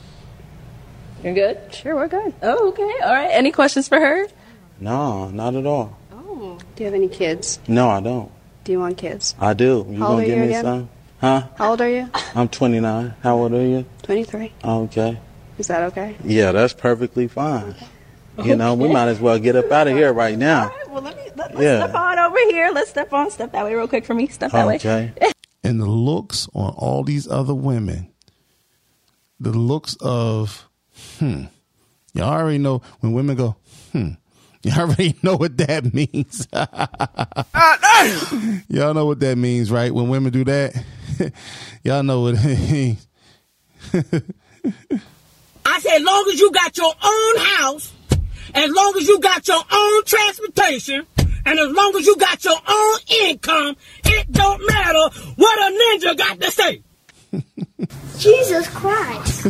Speaker 5: You're good?
Speaker 11: Sure, we're good.
Speaker 5: Oh, okay. All right. Any questions for her?
Speaker 7: No, not at all.
Speaker 11: Oh. Do you have any kids?
Speaker 7: No, I don't.
Speaker 11: Do you want kids?
Speaker 7: I do. You
Speaker 11: How old
Speaker 7: gonna
Speaker 11: are
Speaker 7: give
Speaker 11: you
Speaker 7: me
Speaker 11: again?
Speaker 7: some? Huh?
Speaker 11: How old are you?
Speaker 7: I'm twenty-nine. How old are you?
Speaker 11: twenty-three.
Speaker 7: Okay.
Speaker 11: Is that okay?
Speaker 7: Yeah, that's perfectly fine. You know, we might as well get up out of here right now.
Speaker 5: Well, let me, let, let's
Speaker 7: Yeah.
Speaker 5: step on over here. Let's step on. Step that way real quick for me. Step that way.
Speaker 7: Okay.
Speaker 2: And the looks on all these other women, the looks of, hmm, y'all already know when women go, hmm, you already know what that means. Y'all know what that means, right? When women do that, y'all know what it means.
Speaker 12: I said, as long as you got your own house, as long as you got your own transportation, and as long as you got your own income, it don't matter what a ninja got to say.
Speaker 3: Jesus Christ.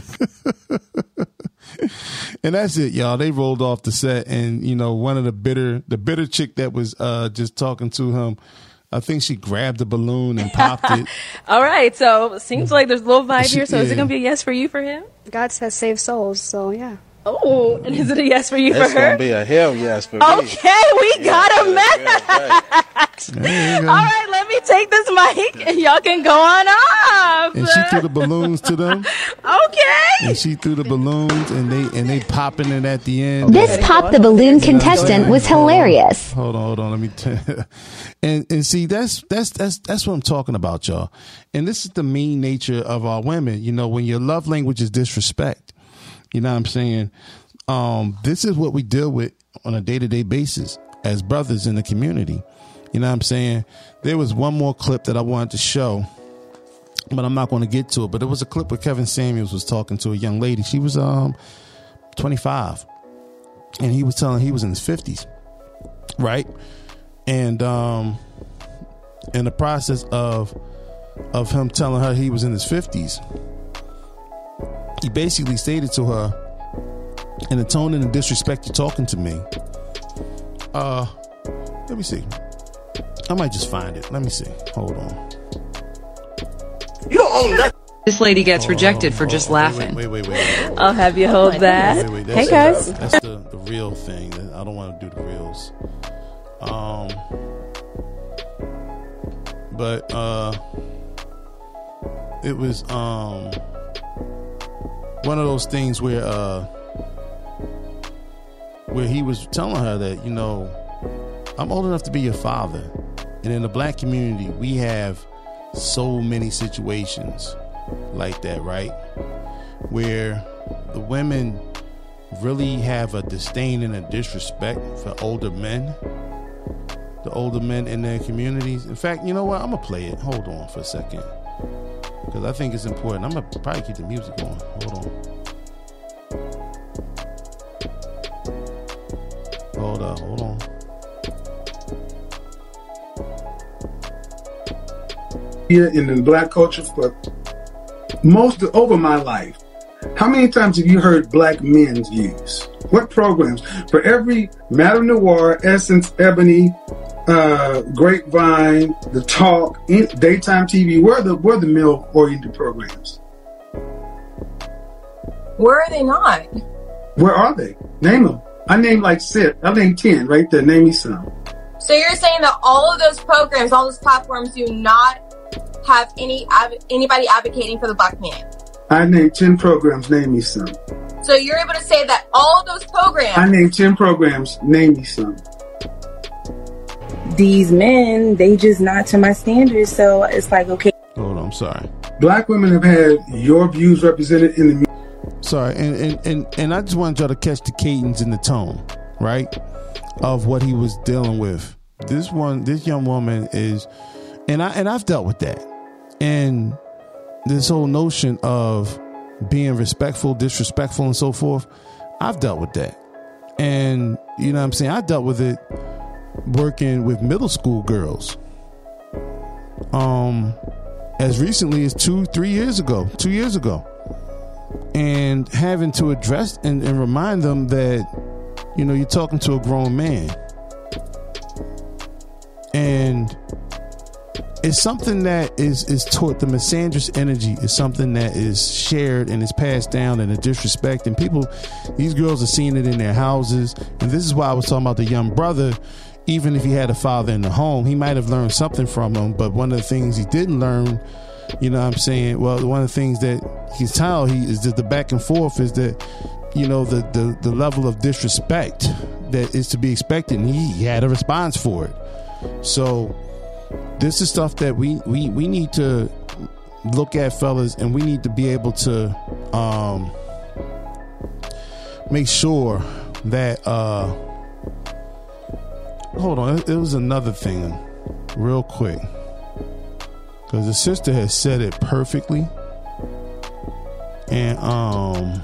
Speaker 2: And that's it, y'all. They rolled off the set, and you know, one of the bitter, the bitter chick that was uh, just talking to him, I think she grabbed the balloon and popped it.
Speaker 5: All right. So it seems like there's a little vibe
Speaker 2: She-
Speaker 5: here. So is it
Speaker 2: yeah.
Speaker 5: going to be a yes for you for him?
Speaker 11: God says save souls, so yeah.
Speaker 5: Oh, and is it a yes for you
Speaker 7: It's
Speaker 5: for her?
Speaker 7: gonna be a hell yes for me.
Speaker 5: Okay, we got a match.
Speaker 2: There you go.
Speaker 5: All right, let me take this mic and y'all can go on off.
Speaker 2: And she threw the balloons to them.
Speaker 5: Okay.
Speaker 2: And she threw the balloons, and they and they popping it at the end.
Speaker 13: This Pop the Balloon contestant was hilarious.
Speaker 2: Hold on, hold on. Let me tell you. And and see, that's that's that's that's what I'm talking about, y'all. And this is the mean nature of our women. You know, when your love language is disrespect, you know what I'm saying? Um, this is what we deal with on a day-to-day basis as brothers in the community. You know what I'm saying? There was one more clip that I wanted to show, but I'm not going to get to it. But it was a clip where Kevin Samuels was talking to a young lady. She was um twenty-five, and he was telling he was in his fifties, right? And um, in the process of of him telling her he was in his fifties, he basically stated to her, in the tone and the disrespect you're talking to me, uh, let me see. I might just find it. Let me see. Hold on.
Speaker 14: You don't own nothing. This lady gets rejected
Speaker 2: oh,
Speaker 14: for just
Speaker 2: oh,
Speaker 14: laughing.
Speaker 2: Wait, wait, wait, wait, wait.
Speaker 5: I'll have you hold that.
Speaker 2: Wait, wait,
Speaker 5: Hey guys.
Speaker 2: That's the, the real thing. I don't want to do the reels. Um, but uh, it was um one of those things where uh where he was telling her that, you know, I'm old enough to be your father, and in the black community we have so many situations like that, right? Where the women really have a disdain and a disrespect for older men, the older men in their communities. In fact, you know what? I'm gonna play it. Hold on for a second, because I think it's important. I'm gonna probably keep the music on. Hold on. Hold up. Hold on.
Speaker 15: Here in the black culture for most of, over my life, how many times have you heard black men's views? What programs? For every Madame Noir, Essence, Ebony, uh, Grapevine, The Talk, in, daytime T V, where are the where are the male oriented programs?
Speaker 16: Where are they not?
Speaker 15: Where are they? Name them. I named like six. I named ten right there. Name me some.
Speaker 16: So you're saying that all of those programs, all those platforms, do not have any anybody advocating for the black man?
Speaker 15: I named ten programs. Name me some.
Speaker 16: So you're able to say that all of those programs.
Speaker 15: I named ten programs. Name me some.
Speaker 17: These men, they just not to my standards. So it's like, okay.
Speaker 2: Hold on. I'm sorry.
Speaker 15: Black women have had your views represented in the.
Speaker 2: Sorry, and, and, and, and I just wanted y'all to catch the cadence and the tone, right, of what he was dealing with. This one, this young woman is, and I and I've dealt with that, and this whole notion of being respectful, disrespectful, and so forth. I've dealt with that, and you know what I'm saying. I dealt with it working with middle school girls, um, as recently as two, three years ago, two years ago. And having to address and, and remind them that, you know, you're talking to a grown man. And it's something that is, is taught. The misandrous energy is something that is shared and is passed down, and the disrespect. And people, these girls are seeing it in their houses. And this is why I was talking about the young brother. Even if he had a father in the home, he might have learned something from him. But one of the things he didn't learn, you know what I'm saying? Well, one of the things that he's tell he is that the back and forth is that, you know, the, the, the level of disrespect that is to be expected, and he, he had a response for it. So this is stuff that we, we, we need to look at, fellas, and we need to be able to um, make sure that uh, hold on, it was another thing real quick. Because the sister has said it perfectly, and um,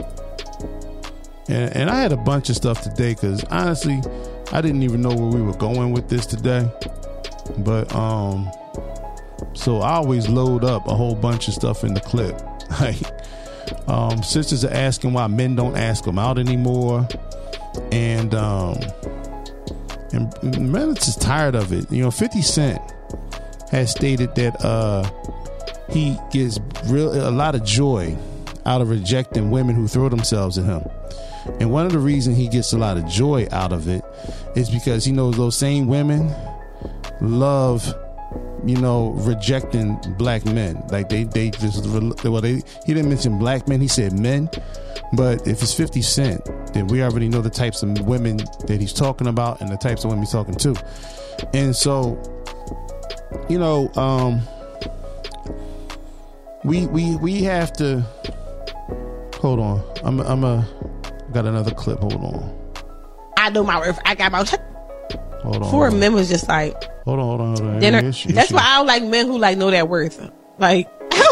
Speaker 2: and, and I had a bunch of stuff today. Because honestly, I didn't even know where we were going with this today. But um, so I always load up a whole bunch of stuff in the clip. Like, um, sisters are asking why men don't ask them out anymore, and um, and men are just tired of it. You know, fifty Cent has stated that uh, he gets real a lot of joy out of rejecting women who throw themselves at him. And one of the reasons he gets a lot of joy out of it is because he knows those same women love, you know, rejecting black men. Like they, they just, well, they, he didn't mention black men, he said men. But if it's fifty Cent, then we already know the types of women that he's talking about and the types of women he's talking to. And so, you know, um, we we we have to hold on. I'm I'm a got another clip. Hold on.
Speaker 18: I know my worth. I got my.
Speaker 2: Hold on.
Speaker 18: For
Speaker 2: hold
Speaker 18: men was just like.
Speaker 2: Hold on, hold on, hold on.
Speaker 18: Dinner.
Speaker 2: Is she, is
Speaker 18: That's
Speaker 2: she?
Speaker 18: why I don't like men who like know their worth. Like.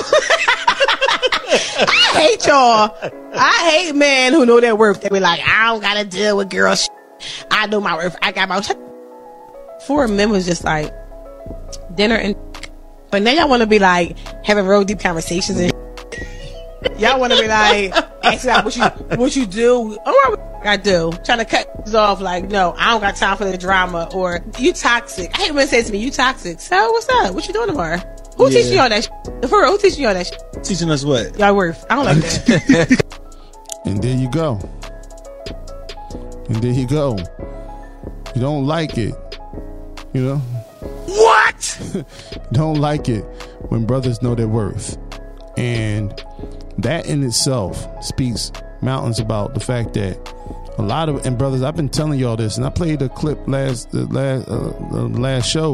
Speaker 18: I hate y'all. I hate men who know their worth. They be like, I don't gotta deal with girls. I know my worth. I got my. For men was just like. Dinner and but now y'all want to be like having real deep conversations and y'all want to be like asking out what you what you do. Oh, I do. Trying to cut this off like, no, I don't got time for the drama, or you toxic. I hate when it says to me, you toxic. So what's up? What you doing tomorrow? Who
Speaker 19: Yeah.
Speaker 18: teaching you all that shit? For real, who teaching you all that shit?
Speaker 19: Teaching us what?
Speaker 18: Y'all worth. I don't like that.
Speaker 2: And there you go. And there you go. You don't like it, you know?
Speaker 19: What?
Speaker 2: You don't like it when brothers know their worth. And that in itself speaks mountains about the fact that a lot of, and brothers, I've been telling y'all this, and I played a clip last the last uh, the last show.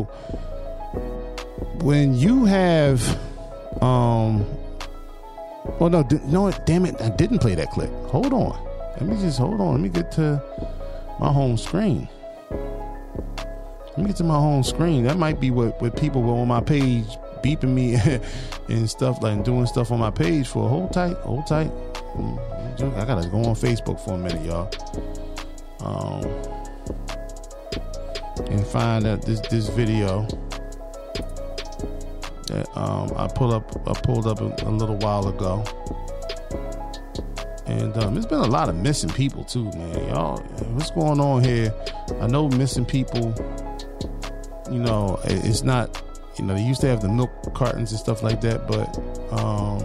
Speaker 2: When you have, um, well, no, d- no, damn it, I didn't play that clip. Hold on, let me just hold on. Let me get to my home screen. Let me get to my home screen. That might be what what people were on my page beeping me and stuff, like doing stuff on my page for. Hold tight, hold tight. I gotta go on Facebook for a minute, y'all, um, and find that this this video that um, I pulled up I pulled up a, a little while ago, and um, there's been a lot of missing people too, man. Y'all, what's going on here? I know missing people. You know, it, it's not. You know, they used to have the milk cartons and stuff like that, but um,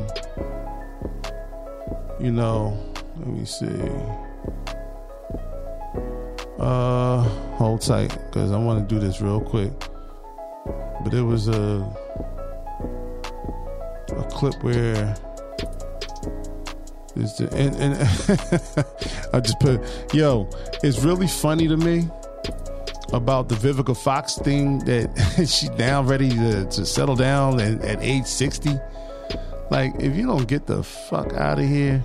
Speaker 2: you know, let me see. Uh, hold tight, because I want to do this real quick. But it was a a clip where this, and, and I just put, yo, it's really funny to me about the Vivica Fox thing that she's now ready to, to settle down at, at age sixty. Like, if you don't get the fuck out of here.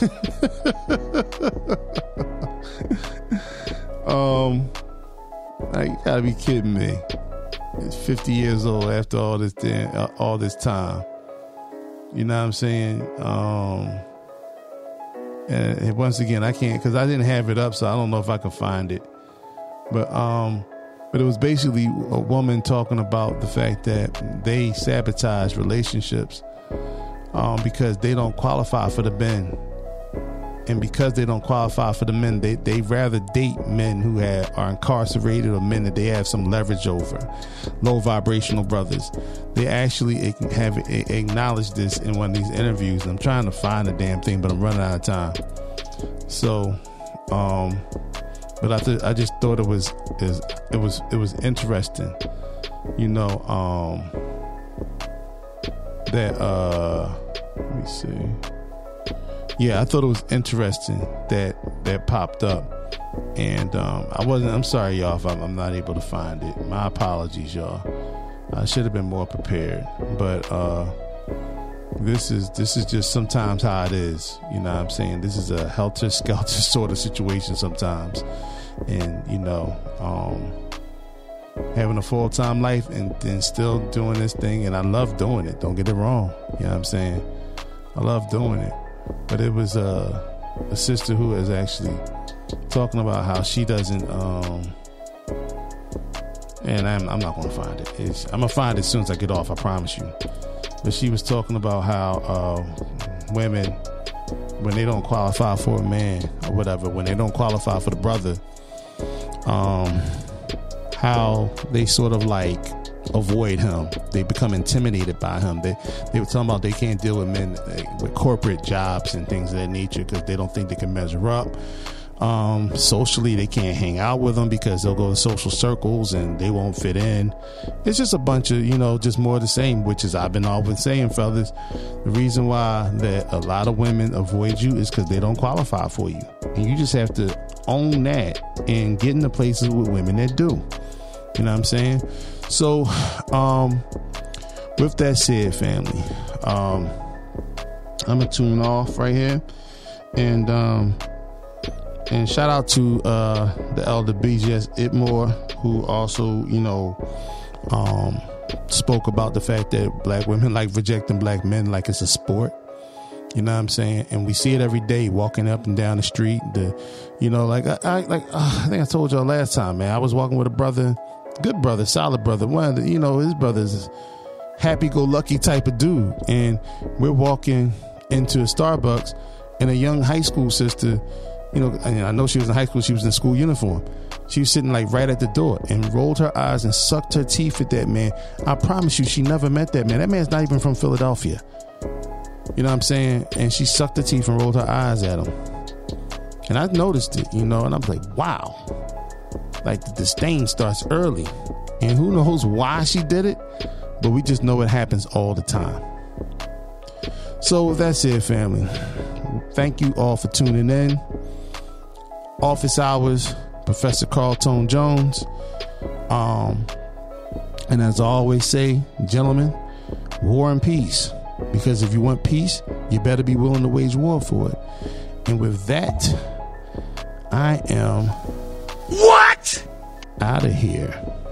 Speaker 2: um, like, you gotta be kidding me. It's fifty years old after all this damn, uh, all this time. You know what I'm saying? Um, and once again, I can't, because I didn't have it up, so I don't know if I can find it. But um, but it was basically a woman talking about the fact that they sabotage relationships um, because they don't qualify for the men. And because they don't qualify for the men, they they rather date men who have, are incarcerated, or men that they have some leverage over. Low vibrational brothers. They actually have acknowledged this in one of these interviews. And I'm trying to find the damn thing, but I'm running out of time. So, um, but I th- I just thought it was is it was it was interesting, you know, um, that uh, let me see. Yeah, I thought it was interesting that that popped up, and um, I wasn't. I'm sorry, y'all, if I'm, I'm not able to find it. My apologies, y'all. I should have been more prepared, but uh, this is this is just sometimes how it is. You know what I'm saying? This is a helter skelter sort of situation sometimes, and you know, um, having a full time life and then still doing this thing, and I love doing it. Don't get it wrong. You know what I'm saying? I love doing it. But it was uh, a sister who is actually talking about how she doesn't, um, and I'm, I'm not going to find it. It's, I'm going to find it as soon as I get off, I promise you. But she was talking about how uh, women, when they don't qualify for a man or whatever, when they don't qualify for the brother, um, how they sort of like avoid him. They become intimidated by him. They they were talking about they can't deal with men with corporate jobs and things of that nature because they don't think they can measure up. Um, socially, they can't hang out with them because they'll go to social circles and they won't fit in. It's just a bunch of, you know, just more of the same, which is I've been always saying, fellas, the reason why that a lot of women avoid you is because they don't qualify for you. And you just have to own that and get into places with women that do. You know what I'm saying? So, um, with that said, family, um, I'm gonna tune off right here, and um, and shout out to uh, the elder B J S Itmore, who also, you know, um, spoke about the fact that black women like rejecting black men like it's a sport. You know what I'm saying? And we see it every day, walking up and down the street. The, you know, like I, I like uh, I think I told y'all last time, man. I was walking with a brother. Good brother, solid brother. One of the, you know, his brother's happy-go-lucky type of dude. And we're walking into a Starbucks, and a young high school sister you know, I know she was in high school. She was in school uniform. She was sitting like right at the door and rolled her eyes and sucked her teeth at that man. I promise you, she never met that man. That man's not even from Philadelphia. You know what I'm saying? And she sucked her teeth and rolled her eyes at him. And I noticed it, you know, and I'm like, wow. Like the disdain starts early. And who knows why she did it, but we just know it happens all the time. So that's it, family. Thank you all for tuning in. Office Hours, Professor Carlton Jones. Um, and as I always say, gentlemen, war and peace. Because if you want peace, you better be willing to wage war for it. And with that, I am
Speaker 19: what?
Speaker 2: out of here.